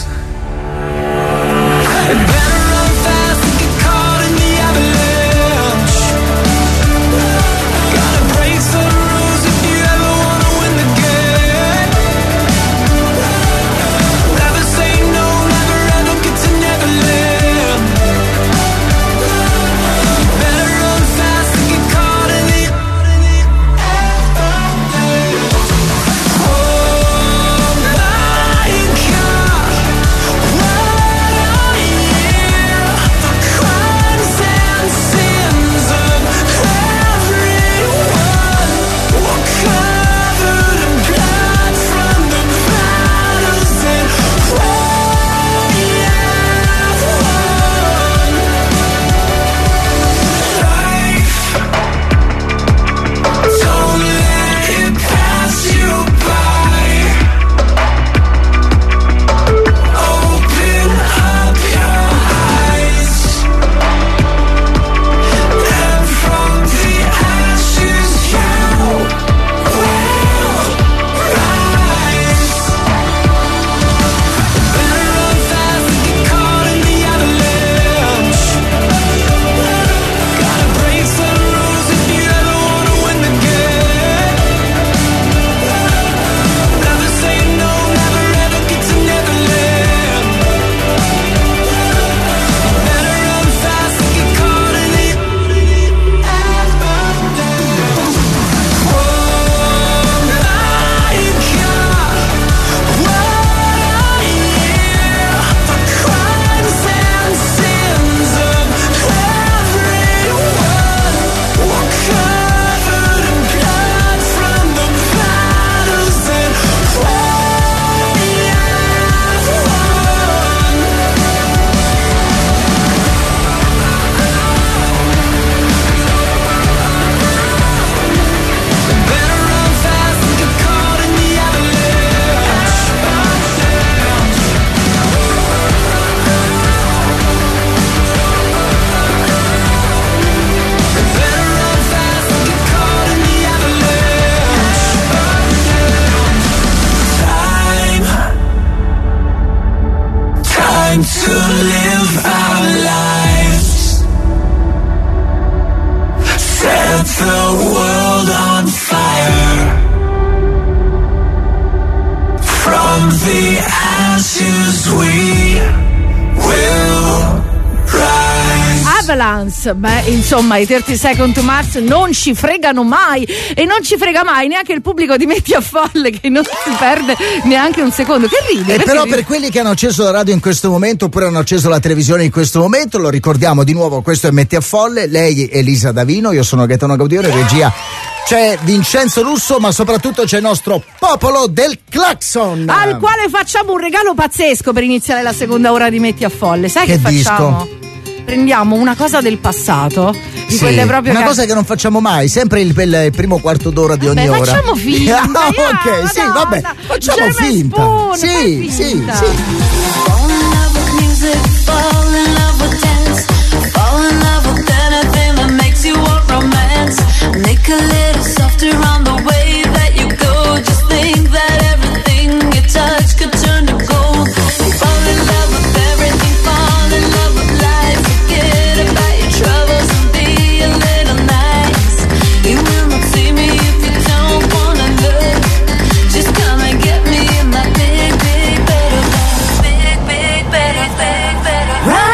Better run fast and get caught in the avalanche. Gotta break some rules if you ever wanna win the game. Never say no, never ever get to Neverland. Better run fast and get caught in the to live our lives. Set the world on fire. From the ashes we will rise. Avalanche, beh, insomma, i 30 Second to Mars non ci fregano mai, e non ci frega mai neanche il pubblico di Metti a Folle, che non si perde neanche un secondo. Che ride? E però per quelli che hanno acceso la radio in questo momento oppure hanno acceso la televisione in questo momento, lo ricordiamo di nuovo, questo è Metti a Folle, lei è Elisa Davino, io sono Gaetano Gaudione, regia c'è Vincenzo Russo, ma soprattutto c'è il nostro popolo del clacson, al quale facciamo un regalo pazzesco per iniziare la seconda ora di Metti a Folle. Sai che facciamo? Disco? Prendiamo una cosa del passato, di quelle proprio una cosa che non facciamo mai, sempre il primo quarto d'ora di ogni ora. Facciamo finta. Ok, sì, vabbè, facciamo finta. Sì. Fall in love with music, fall in love with dance, fall in love with anything that makes you want romance. Make a little softer on the way that you go. Just think that everything you touch could turn to gold. Fall in love with everything, fall in love with life. Forget about your troubles and be a little nice. You will not see me if you don't wanna look. Just come and get me in my big, big, better life. Big, big, better, big, better.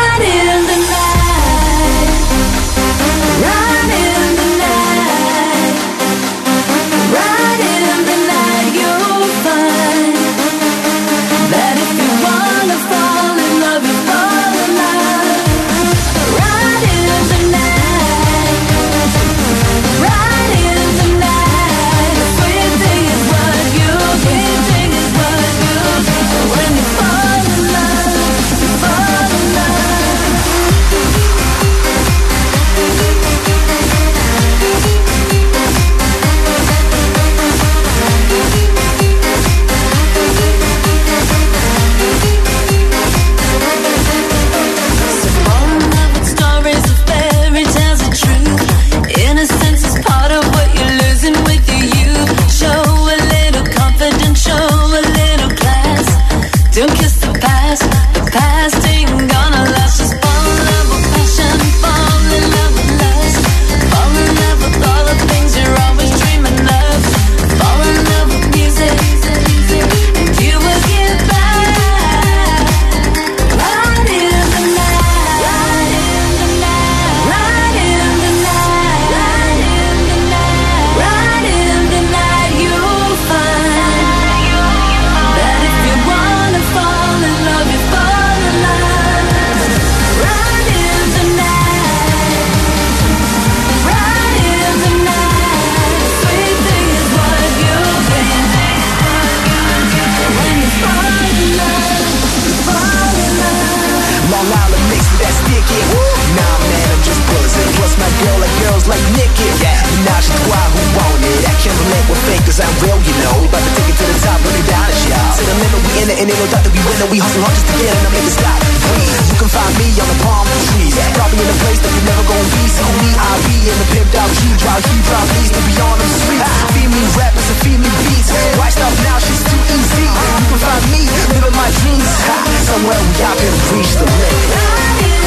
ain't no doubt that we win and we hustle hard just to get it and make it stop. Breathe. You can find me on the palm trees, probably in a place that you never gonna be. See me, I be in the pimped out he drive leads to beyond the streets. Feed me rappers and feed me beats. Why stop now? She's too easy. You can find me living my dreams somewhere we out can reach the limit.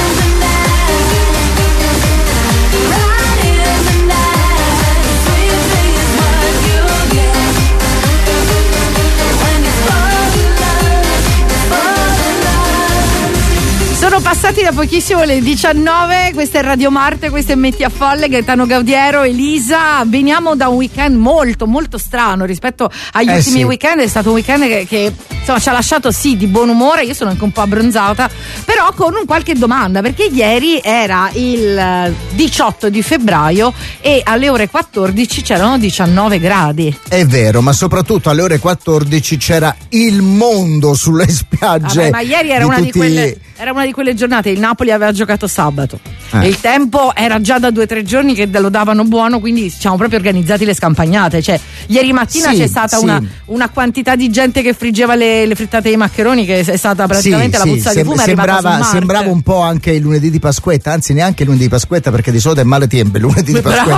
Sono passati da pochissimo le 19, questa è Radio Marte, questa è Metti a Folle, Gaetano Gaudiero, Elisa. Veniamo da un weekend molto molto strano rispetto agli ultimi weekend. È stato un weekend che insomma ci ha lasciato sì di buon umore, io sono anche un po' abbronzata, però con un qualche domanda, perché ieri era il 18 di febbraio e alle ore 14 c'erano 19 gradi. È vero, ma soprattutto alle ore 14 c'era il mondo sulle spiagge. Vabbè, ma ieri era una di quelle giornate, il Napoli aveva giocato sabato e il tempo era già da 2 o 3 giorni che lo davano buono, quindi ci siamo proprio organizzati le scampagnate, cioè ieri mattina c'è stata una quantità di gente che friggeva le frittate di maccheroni che è stata praticamente la puzza di fumo. Sembrava un po' anche il lunedì di Pasquetta, anzi neanche il lunedì di Pasquetta perché di solito è male tempo il lunedì di Pasquetta.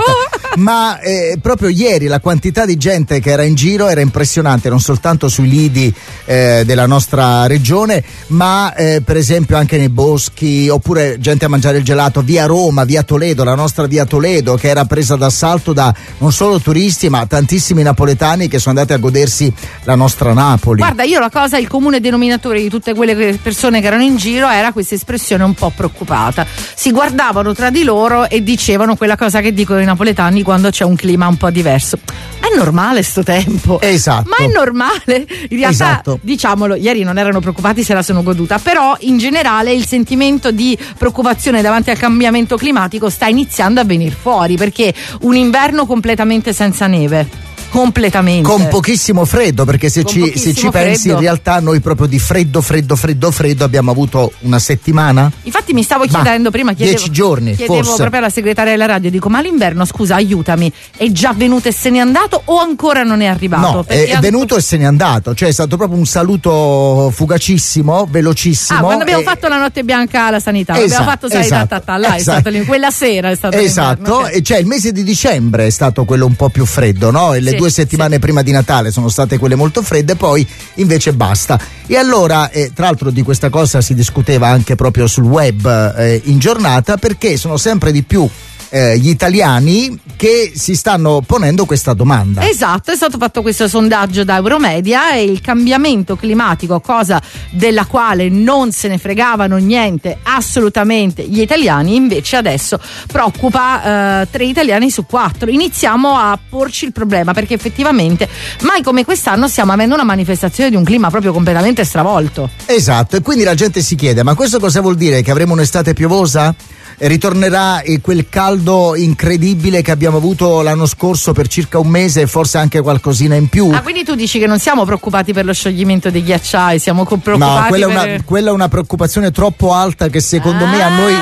Ma proprio ieri la quantità di gente che era in giro era impressionante, non soltanto sui lidi della nostra regione, ma per esempio anche nei boschi, oppure gente a mangiare il gelato via Roma, via Toledo, la nostra via Toledo che era presa d'assalto da non solo turisti ma tantissimi napoletani che sono andati a godersi la nostra Napoli. Guarda, io il comune denominatore di tutte quelle persone che erano in giro era questa espressione un po' preoccupata, si guardavano tra di loro e dicevano quella cosa che dicono i napoletani quando c'è un clima un po' diverso. È normale sto tempo. Esatto. Ma è normale. In realtà, diciamolo, ieri non erano preoccupati, se la sono goduta, però in generale il sentimento di preoccupazione davanti al cambiamento climatico sta iniziando a venire fuori, perché un inverno completamente senza neve. Completamente. Con pochissimo freddo, perché se ci pensi in realtà noi proprio di freddo abbiamo avuto una settimana. Infatti mi stavo chiedendo prima, 10 giorni chiedevo forse. Proprio alla segretaria della radio, dico, ma l'inverno, scusa, aiutami, è già venuto e se n'è andato o ancora non è arrivato? No, è venuto e se n'è andato, cioè è stato proprio un saluto fugacissimo, velocissimo. Quando abbiamo fatto la notte bianca alla sanità, abbiamo fatto è stato lì, quella sera è stato esatto, e cioè il mese di dicembre è stato quello un po' più freddo, no? Le 2 settimane prima di Natale sono state quelle molto fredde, poi invece basta. E allora tra l'altro di questa cosa si discuteva anche proprio sul web in giornata, perché sono sempre di più gli italiani che si stanno ponendo questa domanda. Esatto, è stato fatto questo sondaggio da Euromedia e il cambiamento climatico, cosa della quale non se ne fregavano niente assolutamente gli italiani, invece adesso preoccupa 3 italiani su 4. Iniziamo a porci il problema, perché effettivamente mai come quest'anno stiamo avendo una manifestazione di un clima proprio completamente stravolto. Esatto, e quindi la gente si chiede, ma questo cosa vuol dire? Che avremo un'estate piovosa? Ritornerà quel caldo incredibile che abbiamo avuto l'anno scorso per circa un mese e forse anche qualcosina in più. Quindi tu dici che non siamo preocupati per lo scioglimento dei ghiacciai, siamo preoccupati quella è una preoccupazione troppo alta che secondo me a noi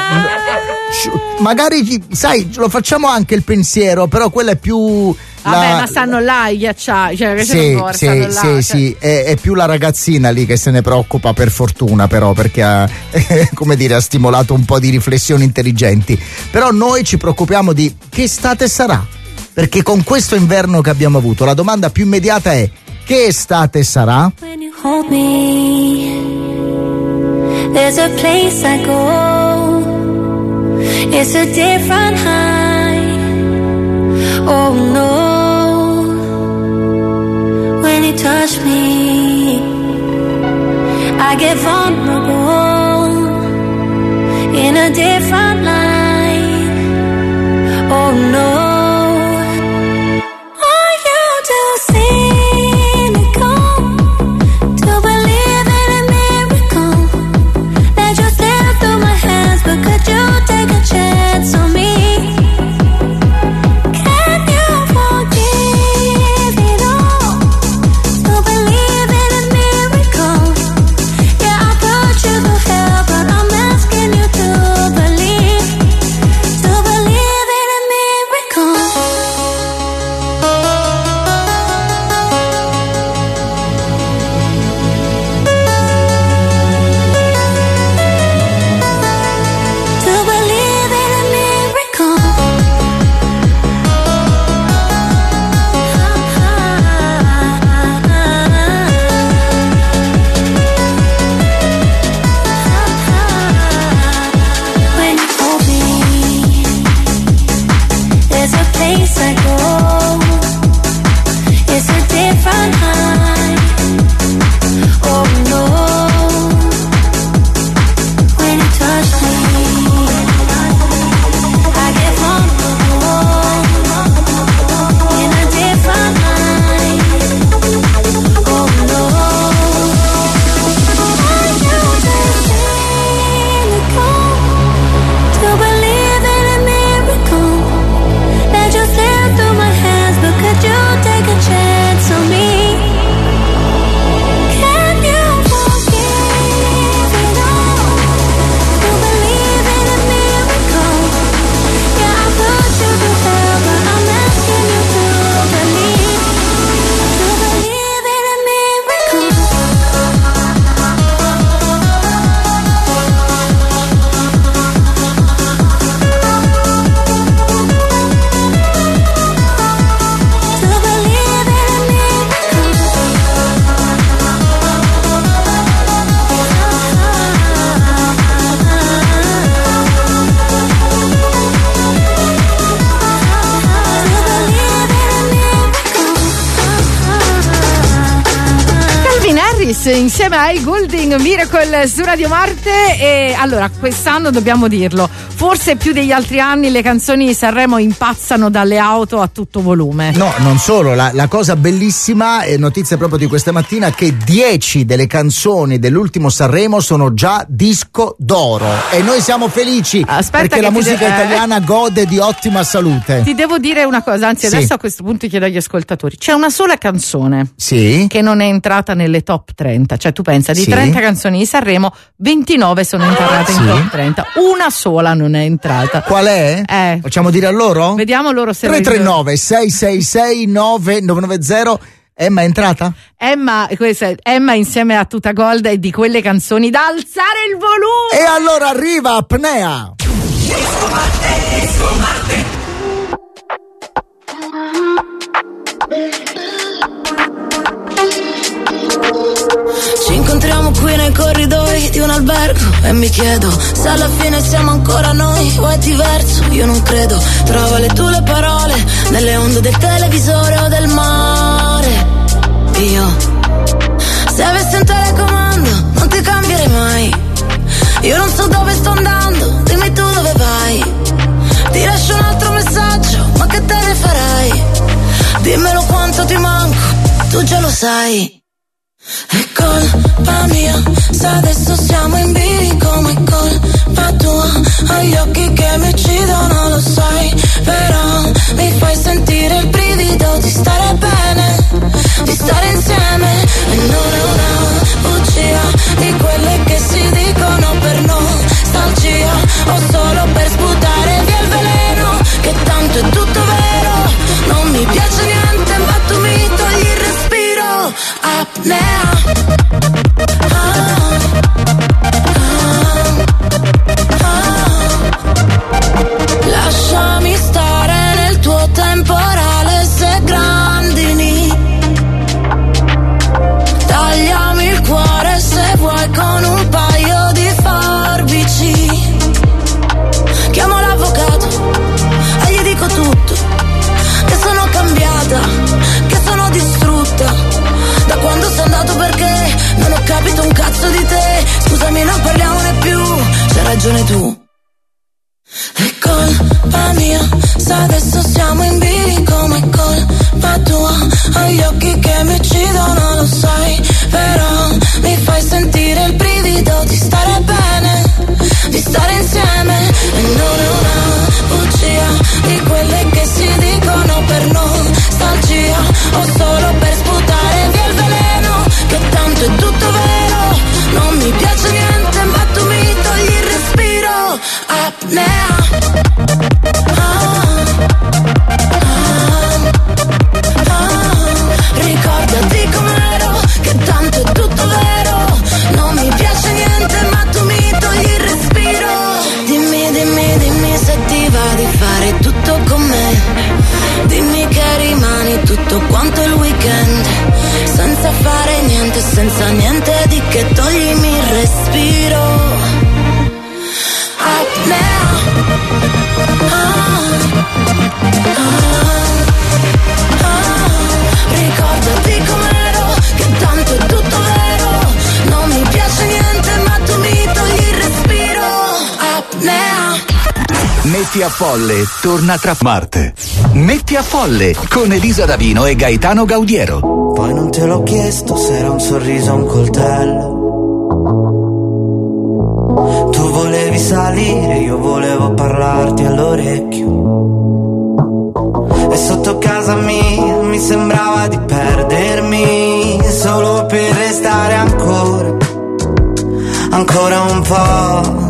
magari, sai, lo facciamo anche il pensiero, però quella è più ma stanno là i ghiacciai, cioè sì, è più la ragazzina lì che se ne preoccupa, per fortuna, però, perché ha stimolato un po' di riflessioni intelligenti. Però noi ci preoccupiamo di che estate sarà, perché con questo inverno che abbiamo avuto la domanda più immediata è: che estate sarà? When you hold me, there's a place I go, it's a different high, oh no. When you touch me, I get vulnerable in a different light, oh no. Are you too cynical to believe in a miracle that just slipped through my hands? But could you take a chance on me? Believe Davis insieme a Ellie Goulding, Miracle su Radio Marte. E allora, quest'anno dobbiamo dirlo, forse più degli altri anni le canzoni di Sanremo impazzano dalle auto a tutto volume. No, non solo, la cosa bellissima è notizia proprio di questa mattina che 10 delle canzoni dell'ultimo Sanremo sono già disco d'oro e noi siamo felici. Aspetta, perché la musica italiana gode di ottima salute. Ti devo dire una cosa, anzi Sì. adesso a questo punto chiedo agli ascoltatori, c'è una sola canzone Sì. che non è entrata nelle top 30, cioè tu pensa di Sì. 30 canzoni di Sanremo 29 sono entrate in Sì. top 30, una sola non è entrata. Qual è? Facciamo dire a loro? Vediamo loro se 339 666 9990. Emma è entrata? Questa è Emma insieme a Tuta Gold è di quelle canzoni da alzare il volume. E allora arriva Apnea. Ci incontriamo qui nei corridoi di un albergo e mi chiedo se alla fine siamo ancora noi o è diverso. Io non credo, trova le tue parole nelle onde del televisore o del mare. Io, se avessi un telecomando, non ti cambierei mai. Io non so dove sto andando, dimmi tu dove vai. Ti lascio un altro messaggio, ma che te ne farai? Dimmelo quanto ti manco, tu già lo sai. È colpa mia, se adesso siamo in bilico, ma è colpa tua. Hai gli occhi che mi uccidono, lo sai. Però mi fai sentire il brivido di stare bene, di stare insieme. E non è una bugia di quelle che si dicono per nostalgia, o solo per sputare via il veleno, che tanto è tutto vero. Non mi piace niente, ma tu mi togli il respiro. Apnea. Lasciami stare nel tuo temporale se grandini. Tagliami il cuore se vuoi con un paio di forbici. Chiamo l'avvocato e gli dico tutto, che sono cambiata, che sono distrutta da quando sei andato, perché non ho capito un cazzo di te. Scusami, non parliamone più, c'hai ragione tu. È colpa mia, se adesso siamo in bilico, ma è colpa tua. Hai gli occhi che mi uccidono, lo sai. Però mi fai sentire il brivido di stare bene, di stare insieme. E non è una bugia di quelle che si dicono per nostalgia, o solo per sputare via il veleno, che tanto è tutto vero. Non mi piace niente, ma tu mi togli il respiro. Apnea. Ricordati com'ero, che tanto è tutto vero. Non mi piace niente, ma tu mi togli il respiro. Dimmi, dimmi, dimmi se ti va di fare tutto con me. Dimmi che rimani tutto quanto il weekend, senza fare niente, senza niente di che, toglimi il respiro. Apnea. Ricordati com'ero, che tanto è tutto vero. Non mi piace niente, ma tu mi togli il respiro. Apnea. Metti a Folle torna tra Marte. Metti a Folle con Elisa Davino e Gaetano Gaudiero. Poi non te l'ho chiesto se era un sorriso o un coltello. Tu volevi salire, io volevo parlarti all'orecchio. E sotto casa mia mi sembrava di perdermi, solo per restare ancora un po'.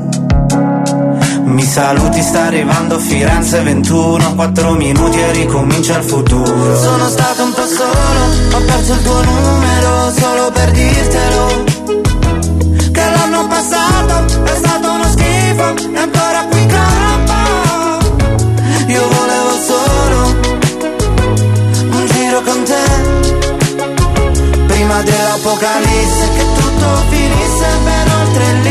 Mi saluti, sta arrivando Firenze 21, 4 minuti e ricomincia il futuro. Sono stato un po' solo, ho perso il tuo numero solo per dirtelo, che l'anno passato è stato uno schifo e ancora qui campo. Io volevo solo un giro con te, prima dell'apocalisse, che tutto finisse ben oltre il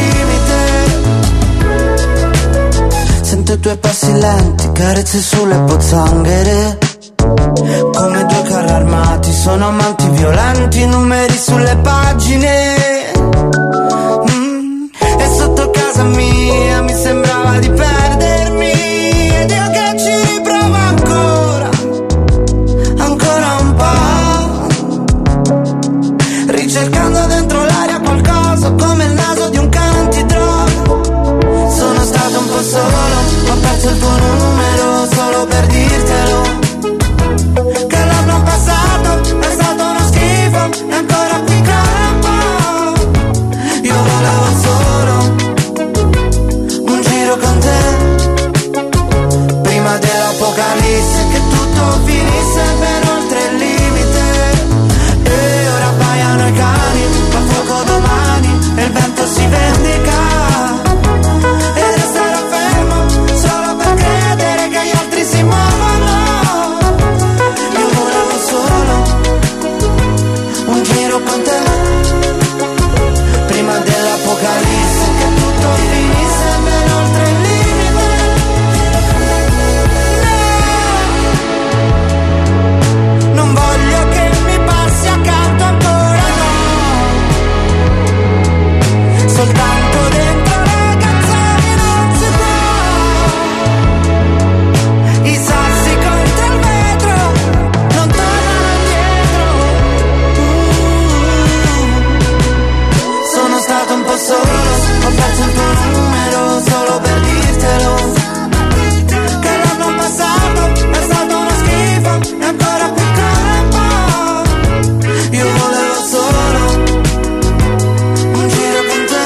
limite. Sento i tuoi passi lenti, carezze sulle pozzanghere. come due carri armati, sono amanti violenti, numeri sulle pagine. E sotto casa mia mi sembrava di perdermi, ed io che ci riprovo ancora un po', ricercando dentro l'aria qualcosa come il naso di un cane antidroga. Sono stato un po' solo, ho perso il tuo numero solo per dirtelo, che l'anno passato è stato uno schifo e ancora qui campo. Io volevo solo un giro con te, prima dell'apocalisse, che tutto finisse ben oltre il limite. E ora baiano i cani, fa fuoco domani e il vento si vendica. E resterò fermo solo per credere che gli altri si muovono. Io volevo solo un giro con te, prima dell'apocalisse, che tutto finisse ben oltre il limite. No, non voglio che mi passi accanto ancora, no, soltanto dentro le canzoni non si può. I sassi contro il vetro non tornano indietro. Sono stato un po' solo, ho perso il tuo numero solo per dirtelo, che l'anno passato è stato uno schifo e ancora qui campo. Io volevo solo un giro con te,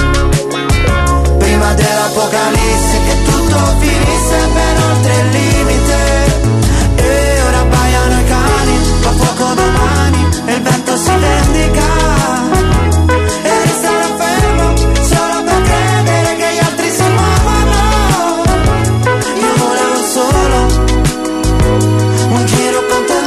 prima dell'apocalisse, che tutto finisse ben oltre il limite. E ora baiano i cani, fa fuoco domani e il vento si vendica. E resterò fermo solo per credere che gli altri si muovono. Io volevo solo un giro con te,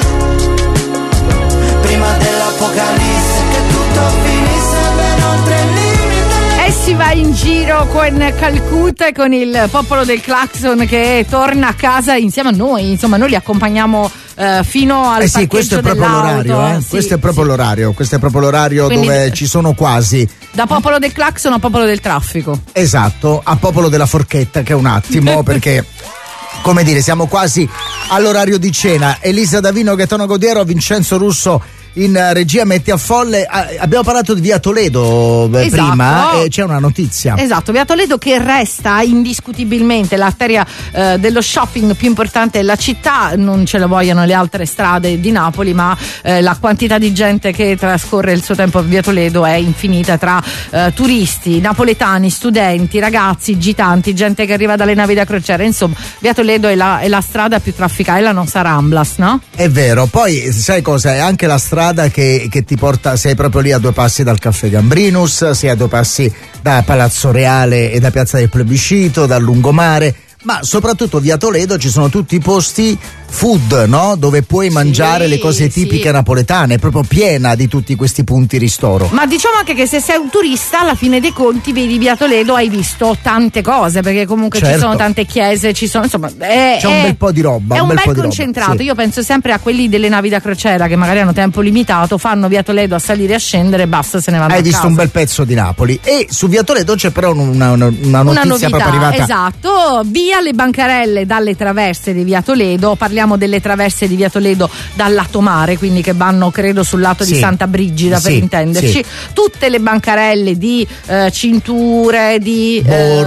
prima dell'apocalisse, che tutto finisse ben oltre il limite. E si va in giro con Calcutta e con il popolo del Clacson che torna a casa insieme a noi. Insomma, noi li accompagniamo fino al sì, questo è proprio l'orario, Sì, questo è proprio l'orario, questo è proprio l'orario. Quindi, dove ci sono quasi da popolo del Clacson a popolo del traffico. Esatto, a popolo della forchetta, che è un attimo perché come dire, siamo quasi all'orario di cena. Elisa Davino, Gaetano Gaudiero, Vincenzo Russo in regia. Metti a Folle. Abbiamo parlato di Via Toledo prima e c'è una notizia. Esatto, Via Toledo che resta indiscutibilmente l'arteria dello shopping più importante della città. Non ce la vogliono le altre strade di Napoli, ma la quantità di gente che trascorre il suo tempo a Via Toledo è infinita, tra turisti, napoletani, studenti, ragazzi, gitanti, gente che arriva dalle navi da crociera. Insomma, Via Toledo è la strada più trafficata, è la nostra Ramblas, no? È vero. Poi sai cosa? È anche la strada che ti porta, sei proprio lì a 2 passi dal Caffè Gambrinus, sei a 2 passi da Palazzo Reale e da Piazza del Plebiscito, dal Lungomare. Ma soprattutto Via Toledo ci sono tutti i posti food, no? Dove puoi mangiare le cose tipiche napoletane, è proprio piena di tutti questi punti ristoro. Ma diciamo anche che se sei un turista, alla fine dei conti vedi Via Toledo, hai visto tante cose, perché comunque ci sono tante chiese, ci sono, insomma, c'è un bel po' di roba. È un bel concentrato. Io penso sempre a quelli delle navi da crociera che magari hanno tempo limitato, fanno Via Toledo a salire e a scendere e basta, se ne vanno a casa. Hai visto un bel pezzo di Napoli. E su Via Toledo c'è però una notizia proprio arrivata. Esatto, via le bancarelle dalle traverse di Via Toledo. Parliamo delle traverse di Via Toledo dal lato mare, quindi che vanno credo sul lato di Santa Brigida, per intenderci. Tutte le bancarelle di cinture, di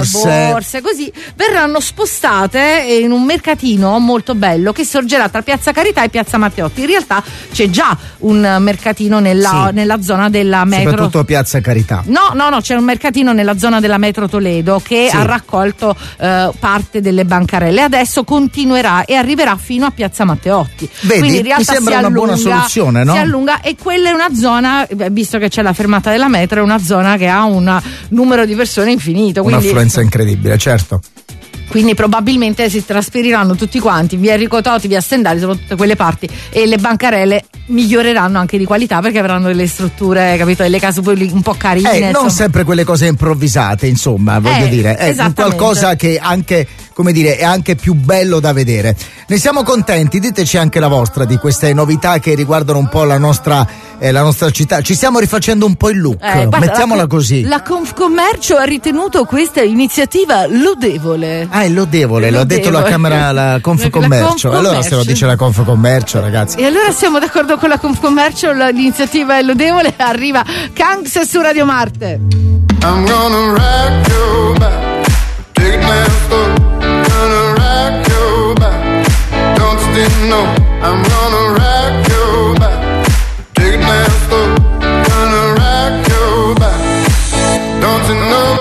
borse, così verranno spostate in un mercatino molto bello che sorgerà tra Piazza Carità e Piazza Matteotti. In realtà c'è già un mercatino nella zona della metro, soprattutto Piazza Carità. No, c'è un mercatino nella zona della metro Toledo che ha raccolto parte delle bancarelle. Adesso continuerà e arriverà fino a Piazza Matteotti. Vedi, quindi in realtà mi sembra una buona soluzione, no? Si allunga, e quella è una zona, visto che c'è la fermata della metro, è una zona che ha un numero di persone infinito. Un'affluenza incredibile, certo. Quindi probabilmente si trasferiranno tutti quanti via Enrico Totti, via Stendhal, soprattutto quelle parti, e le bancarelle miglioreranno anche di qualità perché avranno delle strutture, capito, delle case un po' carine. Non sempre quelle cose improvvisate, insomma, voglio dire, qualcosa che anche come dire, è anche più bello da vedere. Ne siamo contenti, diteci anche la vostra di queste novità che riguardano un po' la nostra città. Ci stiamo rifacendo un po' il look, mettiamola così. La Confcommercio ha ritenuto questa iniziativa lodevole. Ah, è lodevole, l'ha detto la Camera, la Confcommercio. Allora se lo dice la Confcommercio, ragazzi. E allora siamo d'accordo con la Confcommercio, l'iniziativa è lodevole. Arriva Kangs su Radio Marte. I'm gonna rock your back, take it left up, gonna rock your back, don't still know, I'm gonna rock your back, take it left up, gonna rock your back, don't you know.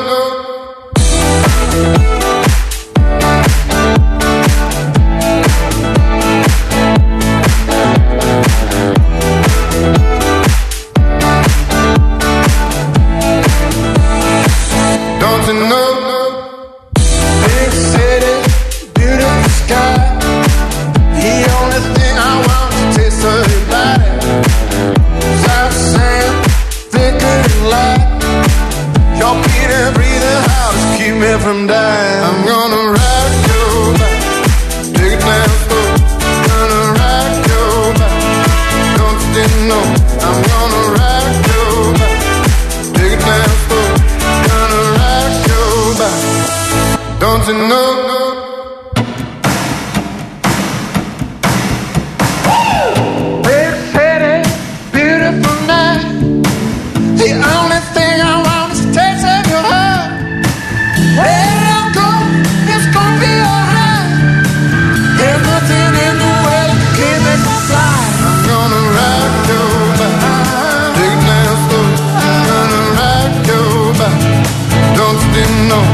Big city, beautiful sky. The only thing I want is to taste of your body. South sand, thicker than light. Your beating, breathing hard just keep me from dying. I'm gonna rock your back, take it down slow. Gonna rock your back, don't you know? I'm gonna rock your back, take it down slow. Don't you know? Big city, beautiful night. The only thing I want is a taste of your heart. Where I go, it's gonna be alright. There's nothing in the world that can make me fly. I'm gonna rock your back, take it down slow. I'm gonna rock your back, don't you know?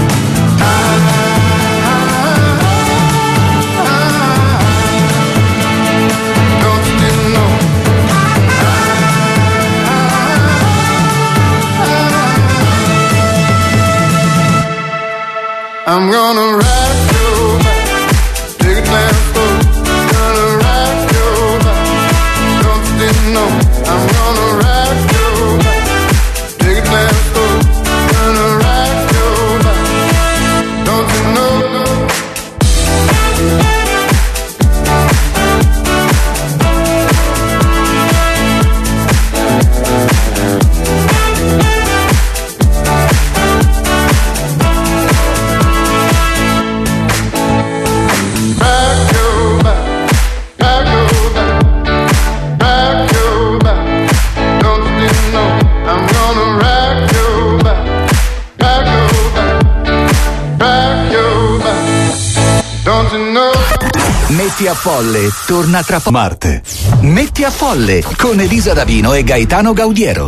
I'm gonna rock your back, take it down slow. Gonna rock your back, don't you know? I'm gonna rock your back, take it down slow. Gonna rock your back, don't you know? Metti a Folle torna tra Marte. Metti a Folle con Elisa Davino e Gaetano Gaudiero.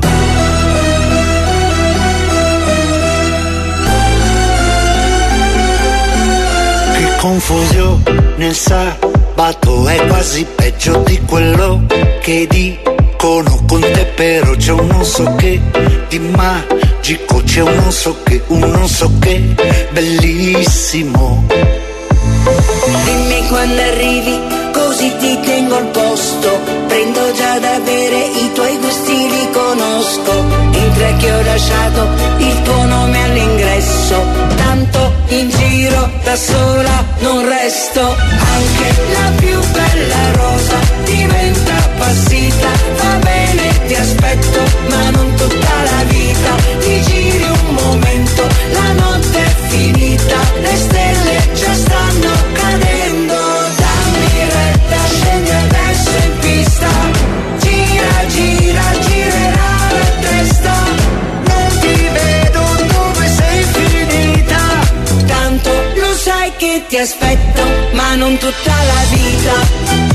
Che confusione il sabato è quasi peggio di quello che dicono con te, però c'è un non so che di magico, c'è un non so che bellissimo. Dimmi quando arrivi, così ti tengo al posto. Prendo già da bere, i tuoi gusti li conosco. In tre che ho lasciato il tuo nome all'ingresso. Tanto in giro da sola non resto. Anche la più bella rosa diventa appassita. Va bene, ti aspetto, ma non tutta la vita. Ti giri un momento, la notte è finita. Le stelle già stanno cadendo. Dammi retta, scendi adesso in pista. Gira, gira, girerà la testa. Non ti vedo dove sei finita. Tanto lo sai che ti aspetto, ma non tutta la vita.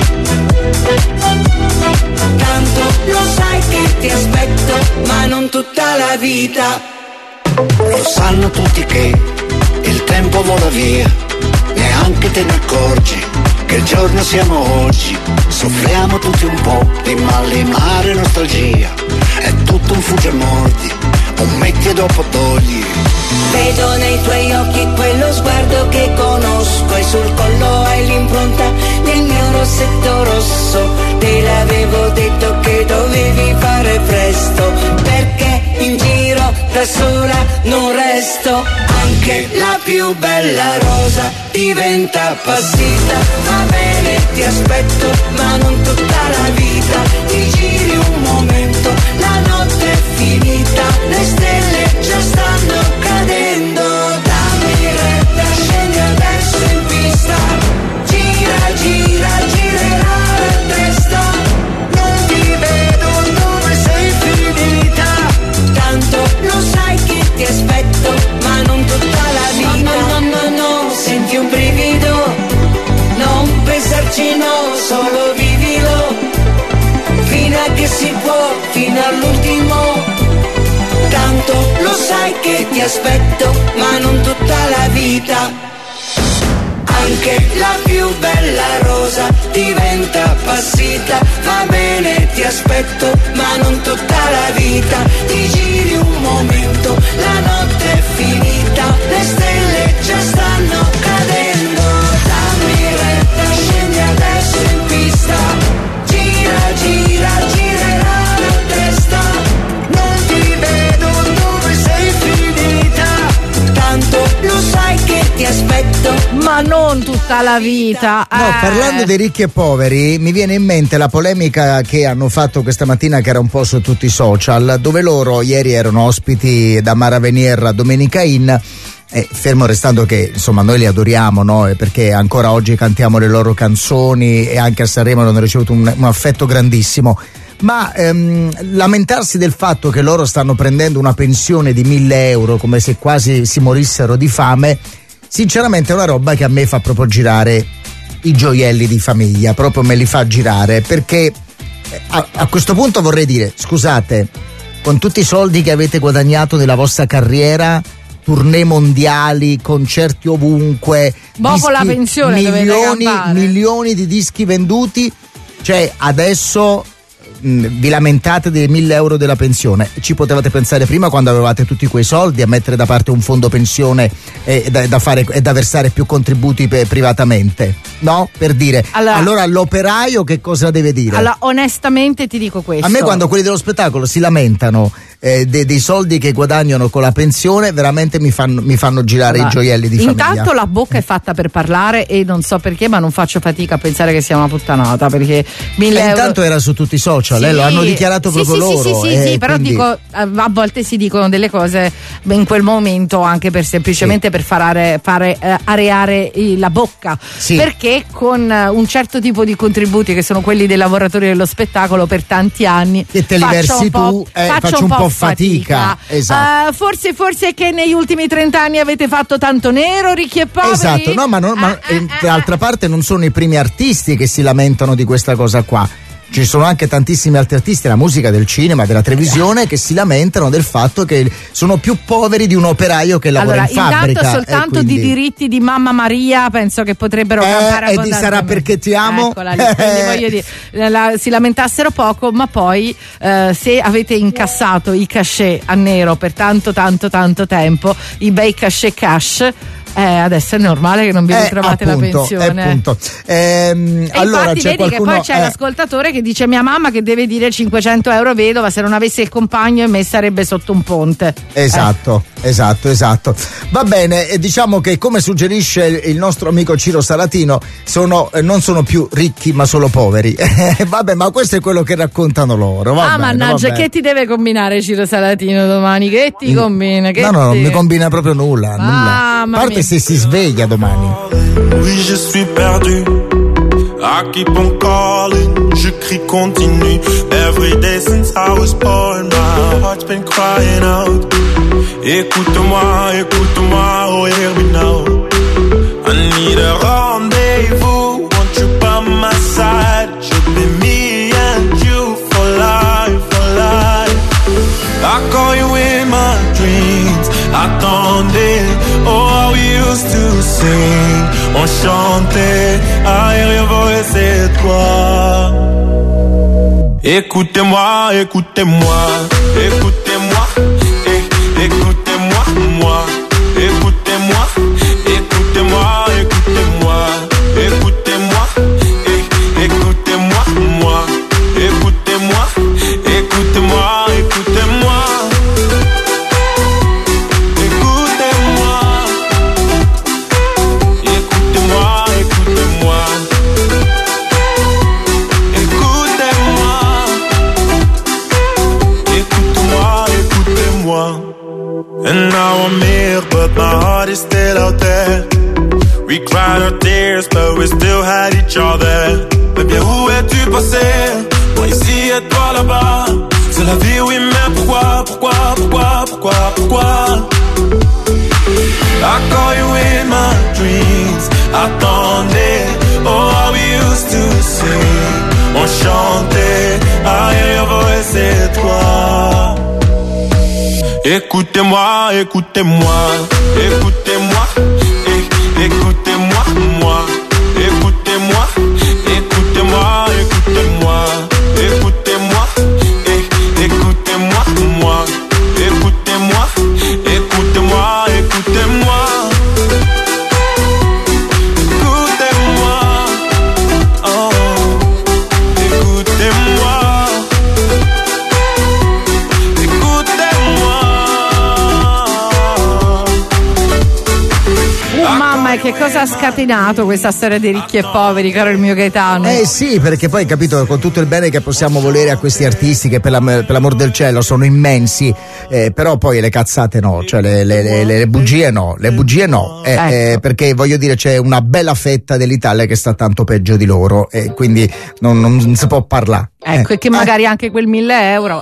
Tanto lo sai che ti aspetto, ma non tutta la vita. Lo sanno tutti che il tempo vola via, neanche te ne accorgi che il giorno siamo oggi. Soffriamo tutti un po' di malinare nostalgia, è tutto un fugge mordi, un metti e dopo togli. Vedo nei tuoi occhi quello sguardo che conosco, e sul collo hai l'impronta del mio rossetto rosso. Te l'avevo detto che dovevi fare presto, perché in giro da sola non resto. Anche la più bella rosa diventa appassita. Va bene, ti aspetto, ma non tutta la vita. Ti giri un momento, la notte è finita, le stelle già stanno cadendo. Dammi retta, scendi adesso in pista. Gira, gira, girerà la testa. Non ti vedo dove sei finita. Tanto lo sai che ti aspetto, ma non tutta la vita. No, no, no, no, senti un brivido. Non pensarci, no, solo vivilo. Fino a che si può, fino all'ultimo. Tanto lo sai che ti aspetto, ma non tutta la vita. Anche la più bella rosa diventa appassita. Va bene, ti aspetto, ma non tutta la vita. Ti giri un momento, la notte è finita, le stelle già stanno cadendo. Dammi retta, scendi adesso in pista. Gira, gira, girerà la testa. Non ti vedo dove sei finita. Tanto lo sai che ti aspetto, ma non tutta la vita. No, parlando dei ricchi e poveri, mi viene in mente la polemica che hanno fatto questa mattina, che era un po' su tutti i social, dove loro ieri erano ospiti da Mara Venier a Domenica In. Fermo restando che insomma noi li adoriamo, no? Perché ancora oggi cantiamo le loro canzoni e anche a Sanremo hanno ricevuto un affetto grandissimo. Ma lamentarsi del fatto che loro stanno prendendo una pensione di 1.000 euro come se quasi si morissero di fame, sinceramente è una roba che a me fa proprio girare i gioielli di famiglia, proprio me li fa girare, perché a questo punto vorrei dire, scusate, con tutti i soldi che avete guadagnato nella vostra carriera, tournée mondiali, concerti ovunque, dopo la pensione milioni di dischi venduti, cioè adesso vi lamentate dei 1.000 euro della pensione. Ci potevate pensare prima, quando avevate tutti quei soldi, a mettere da parte un fondo pensione e da versare più contributi privatamente, no? Per dire, allora l'operaio che cosa deve dire? Allora, onestamente ti dico questo: a me, quando quelli dello spettacolo si lamentano dei soldi che guadagnano con la pensione, veramente mi fanno girare i gioielli di famiglia. Intanto la bocca è fatta per parlare e non so perché, ma non faccio fatica a pensare che sia una puttanata, perché 1.000 euro... Intanto era su tutti i social, lo hanno dichiarato proprio loro. Sì, però quindi... dico, a volte si dicono delle cose in quel momento anche per semplicemente per fare areare la bocca, perché con un certo tipo di contributi, che sono quelli dei lavoratori dello spettacolo, per tanti anni che te li versi tu, faccio un po' fatica. Esatto. Forse che negli ultimi 30 anni avete fatto tanto nero, ricchi e poveri. Esatto, no, ma d'altra parte non sono i primi artisti che si lamentano di questa cosa qua. Ci sono anche tantissimi altri artisti della musica, del cinema, della televisione, che si lamentano del fatto che sono più poveri di un operaio che lavora in fabbrica. Intanto soltanto di diritti di Mamma Maria penso che potrebbero campare e sarà perché ti amo. Eccola lì, quindi voglio dire, si lamentassero poco, ma poi se avete incassato i cachet a nero per tanto tempo, i bei cachet cash, adesso è normale che non vi ritrovate la pensione. Allora infatti c'è vedi qualcuno, che poi c'è l'ascoltatore che dice: mia mamma che deve dire 500 euro vedova, se non avesse il compagno e me sarebbe sotto un ponte. Esatto. Va bene, diciamo che, come suggerisce il nostro amico Ciro Salatino, non sono più ricchi ma solo poveri. Vabbè, ma questo è quello che raccontano loro. Mannaggia, che ti deve combinare Ciro Salatino domani? Che ti combina? Non mi combina proprio nulla. A parte se si sveglia domani. Oui, je suis perdu. I keep on calling, je crie continue. Every day since I was born, my heart's been crying out. Écoute-moi, oh hear me now. I need a rendezvous, want you by my side. Should be me and you for life, for life. I call you in my dreams, attendez. Oh, we used to sing, on chantait, I hear your voice, c'est toi. Écoutez-moi, écoutez-moi, écoutez-moi, écoutez-moi, moi, écoutez-moi, écoutez-moi, écoutez-moi, écoutez-moi, écoutez-moi, moi, écoutez-moi, écoutez-moi, écoutez-moi. We cried our tears, but we still had each other. Baby, où es-tu passé? Moi ici et toi là-bas. C'est la vie, oui, mais pourquoi? I call you in my dreams. Attendez, oh, how we used to sing. On chantait, aïe, voix, c'est toi. Écoutez-moi, écoutez-moi, écoutez-moi, écoutez-moi, moi. Écoutez-moi, écoutez-moi, écoutez-moi, écoutez-moi, écoutez-moi, moi. Écoutez-moi, écoutez-moi, écoutez-moi. Écoutez-moi, oh, écoutez-moi. Mamma, che cosa ha scatenato questa storia dei ricchi e poveri, caro il mio Gaetano? Sì, perché poi, capito, con tutto il bene che possiamo volere a questi artisti che per l'amor del cielo sono immensi, però poi le cazzate no, cioè le bugie no, ecco. Perché voglio dire c'è una bella fetta dell'Italia che sta tanto peggio di loro e quindi non si può parlare. Ecco, e che magari anche quel 1.000 euro.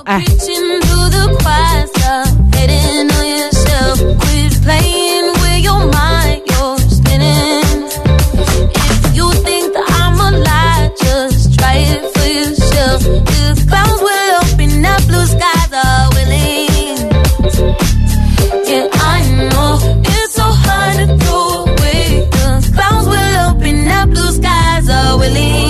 Try it for yourself. The clouds will open up, blue skies are willing. Yeah, I know it's so hard to throw away. The clouds will open up, blue skies are willing.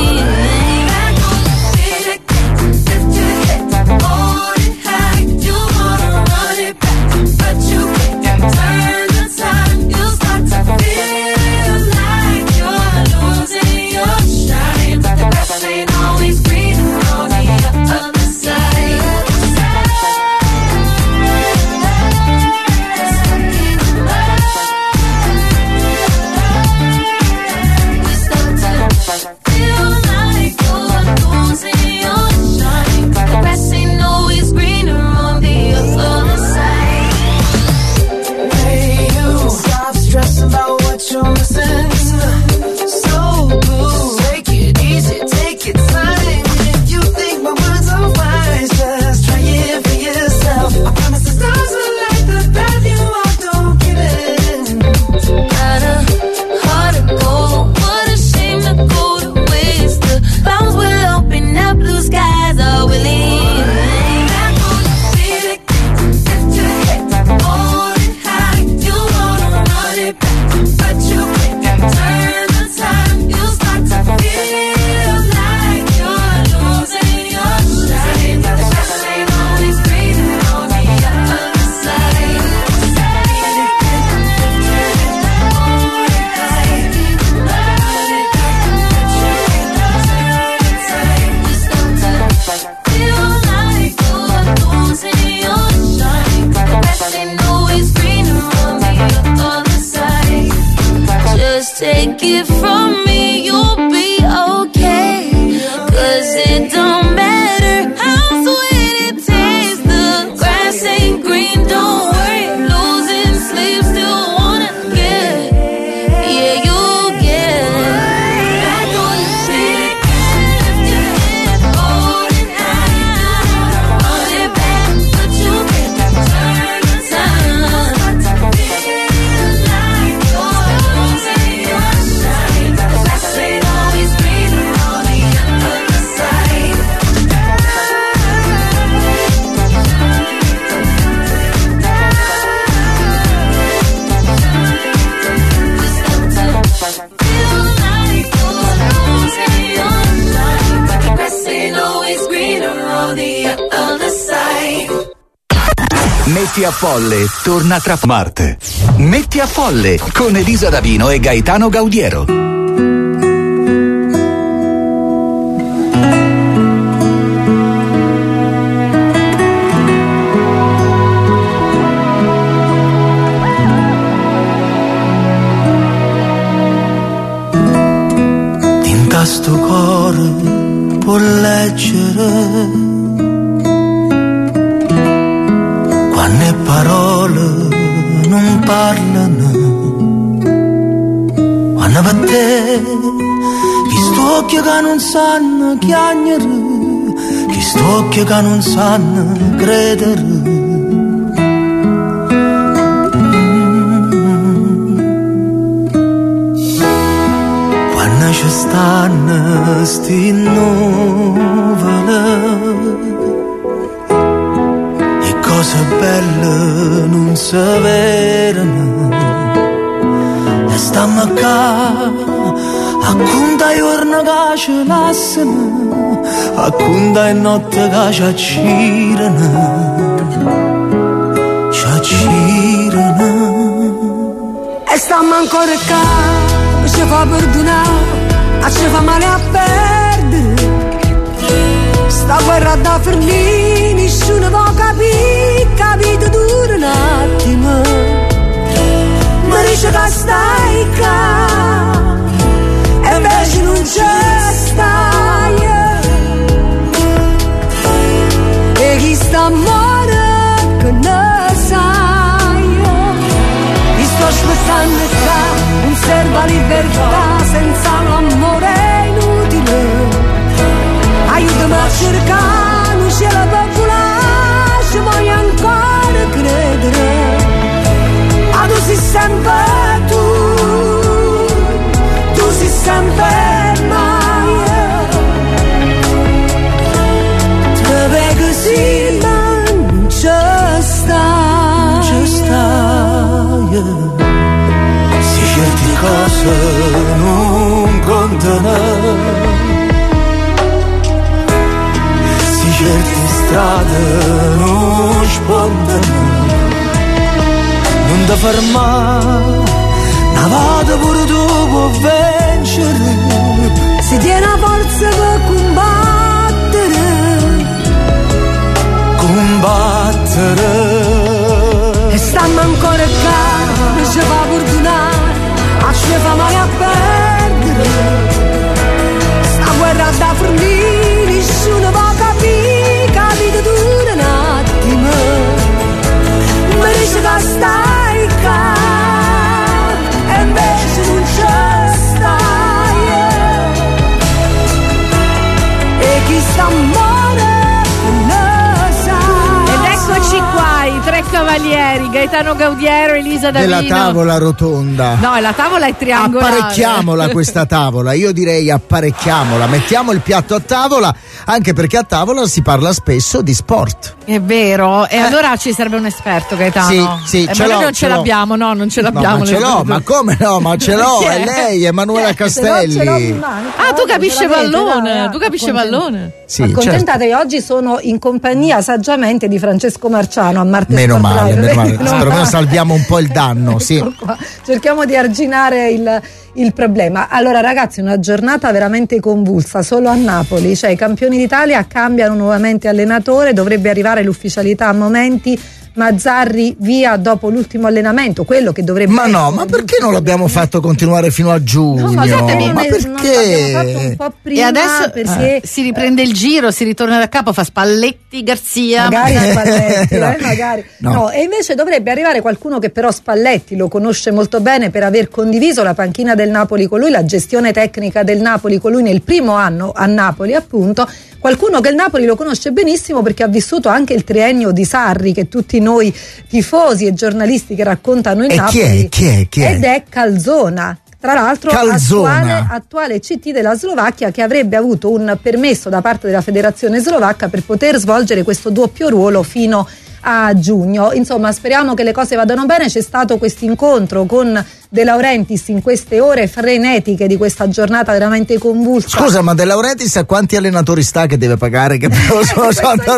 Take it from me, you'll be okay. 'Cause it don't matter how sweet it tastes. The grass ain't green, don't worry. Losing sleep, still wanna get. Yeah, you'll get. Back on the city, lift your head, hold it high. Run it back, but you can't turn the time. Feel like you're losing your shine. The grass ain't always greener on the other side. Feel like you're losing your shine. The grass ain't always greener on the other side. Metti a Folle torna tra Marte. Metti a Folle con Elisa Davino e Gaetano Gaudiero. Tinta sto cuore può leggere quando le parole non parlano, Vanno per te, chi sto occhio che non sanno chiagnere, chi sto occhio che non sanno credere. Quando ci stanno sti nuvole e cose belle non si vedono, e stiamo qua a conta giorno che ci lasciano, a conta notte che ci accirano, e stiamo ancora qua, ci fa perdonare, ci fa male a perdere, sta guerra da finire, nessuno può capire, capito dura un attimo, ma dice che stai qua, e invece non c'è stai, e chi sta a morire che ne sai, mi sto aspettando qua, non serve libertà senza l'amore inutile, aiutami a cercare un cielo popolare, ci voglio ancora credere, ma tu sei sempre tu sei sempre mai, te vedo così ma non c'è stai, certe cose non contano, si certe strade non spuntano, non ti fermare, una volta pure tu puoi vincere, si tiene la forza per combattere, e stiamo ancora qua, ci fa perdonare, ci fa male a perdere, sta guerra da fornire, nessuno può capire, capito dura un attimo, ma dice che stai qua, e invece non c'è stai, e chi sta a morire lo sa. Ed eccoci qua, i tre cavalieri, Gaetano Gaudiero, Elisa Davino. Della tavola rotonda. No, la tavola è triangolare. Apparecchiamola questa tavola, io direi apparecchiamola, mettiamo il piatto a tavola, anche perché a tavola si parla spesso di sport. È vero, e allora ci serve un esperto, Gaetano. Sì, ma noi non ce l'abbiamo, no, non ce l'abbiamo. No, ma ce l'ho, ma come no? Ma ce l'ho, è lei, Emanuela Castelli. Ah, tu capisci pallone, tu capisci pallone. Sì, accontentatevi, oggi sono in compagnia saggiamente di Francesco Marciano a Marte Meno male, No. perlomeno salviamo un po' il danno, sì. Cerchiamo di arginare il problema. Allora ragazzi, una giornata veramente convulsa solo a Napoli, cioè i campioni d'Italia cambiano nuovamente allenatore, dovrebbe arrivare l'ufficialità a momenti, Mazzarri via dopo l'ultimo allenamento, quello che dovrebbe ma perché non l'abbiamo fatto continuare fino a giugno? Ma perché? fatto un po' prima, e adesso perché si riprende il giro, si ritorna da capo, fa Spalletti, Garzia, magari Spalletti, magari. No, e invece dovrebbe arrivare qualcuno che però Spalletti lo conosce molto bene per aver condiviso la panchina del Napoli con lui, la gestione tecnica del Napoli con lui nel primo anno a Napoli, appunto. Qualcuno che il Napoli lo conosce benissimo perché ha vissuto anche il triennio di Sarri, che tutti noi tifosi e giornalisti che raccontano il Napoli. Chi è? Ed è Calzona. Tra l'altro attuale CT della Slovacchia, che avrebbe avuto un permesso da parte della federazione slovacca per poter svolgere questo doppio ruolo fino a giugno. Insomma, speriamo che le cose vadano bene. C'è stato questo incontro con De Laurentiis in queste ore frenetiche di questa giornata veramente convulsa. Scusa, ma De Laurentiis a quanti allenatori sta che deve pagare? Che però sono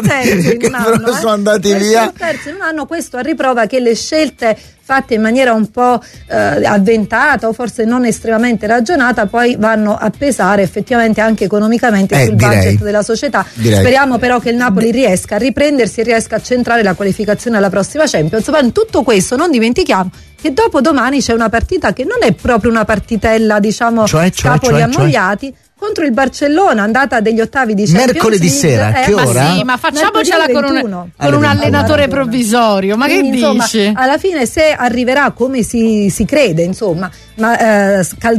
andati via. In un anno, questo a riprova che le scelte fatte in maniera un po' avventata o forse non estremamente ragionata poi vanno a pesare effettivamente anche economicamente sul budget della società. Speriamo però che il Napoli riesca a riprendersi e riesca a centrare la qualificazione alla prossima Champions. Ma in tutto questo non dimentichiamo che dopo domani c'è una partita che non è proprio una partitella, diciamo, scapoli ammogliati, contro il Barcellona, andata degli ottavi di Champions mercoledì League. sera, che ora? Ma sì, ma facciamocela con un allenatore provvisorio, ma quindi, che insomma, dici? Alla fine, se arriverà come si crede, insomma, ma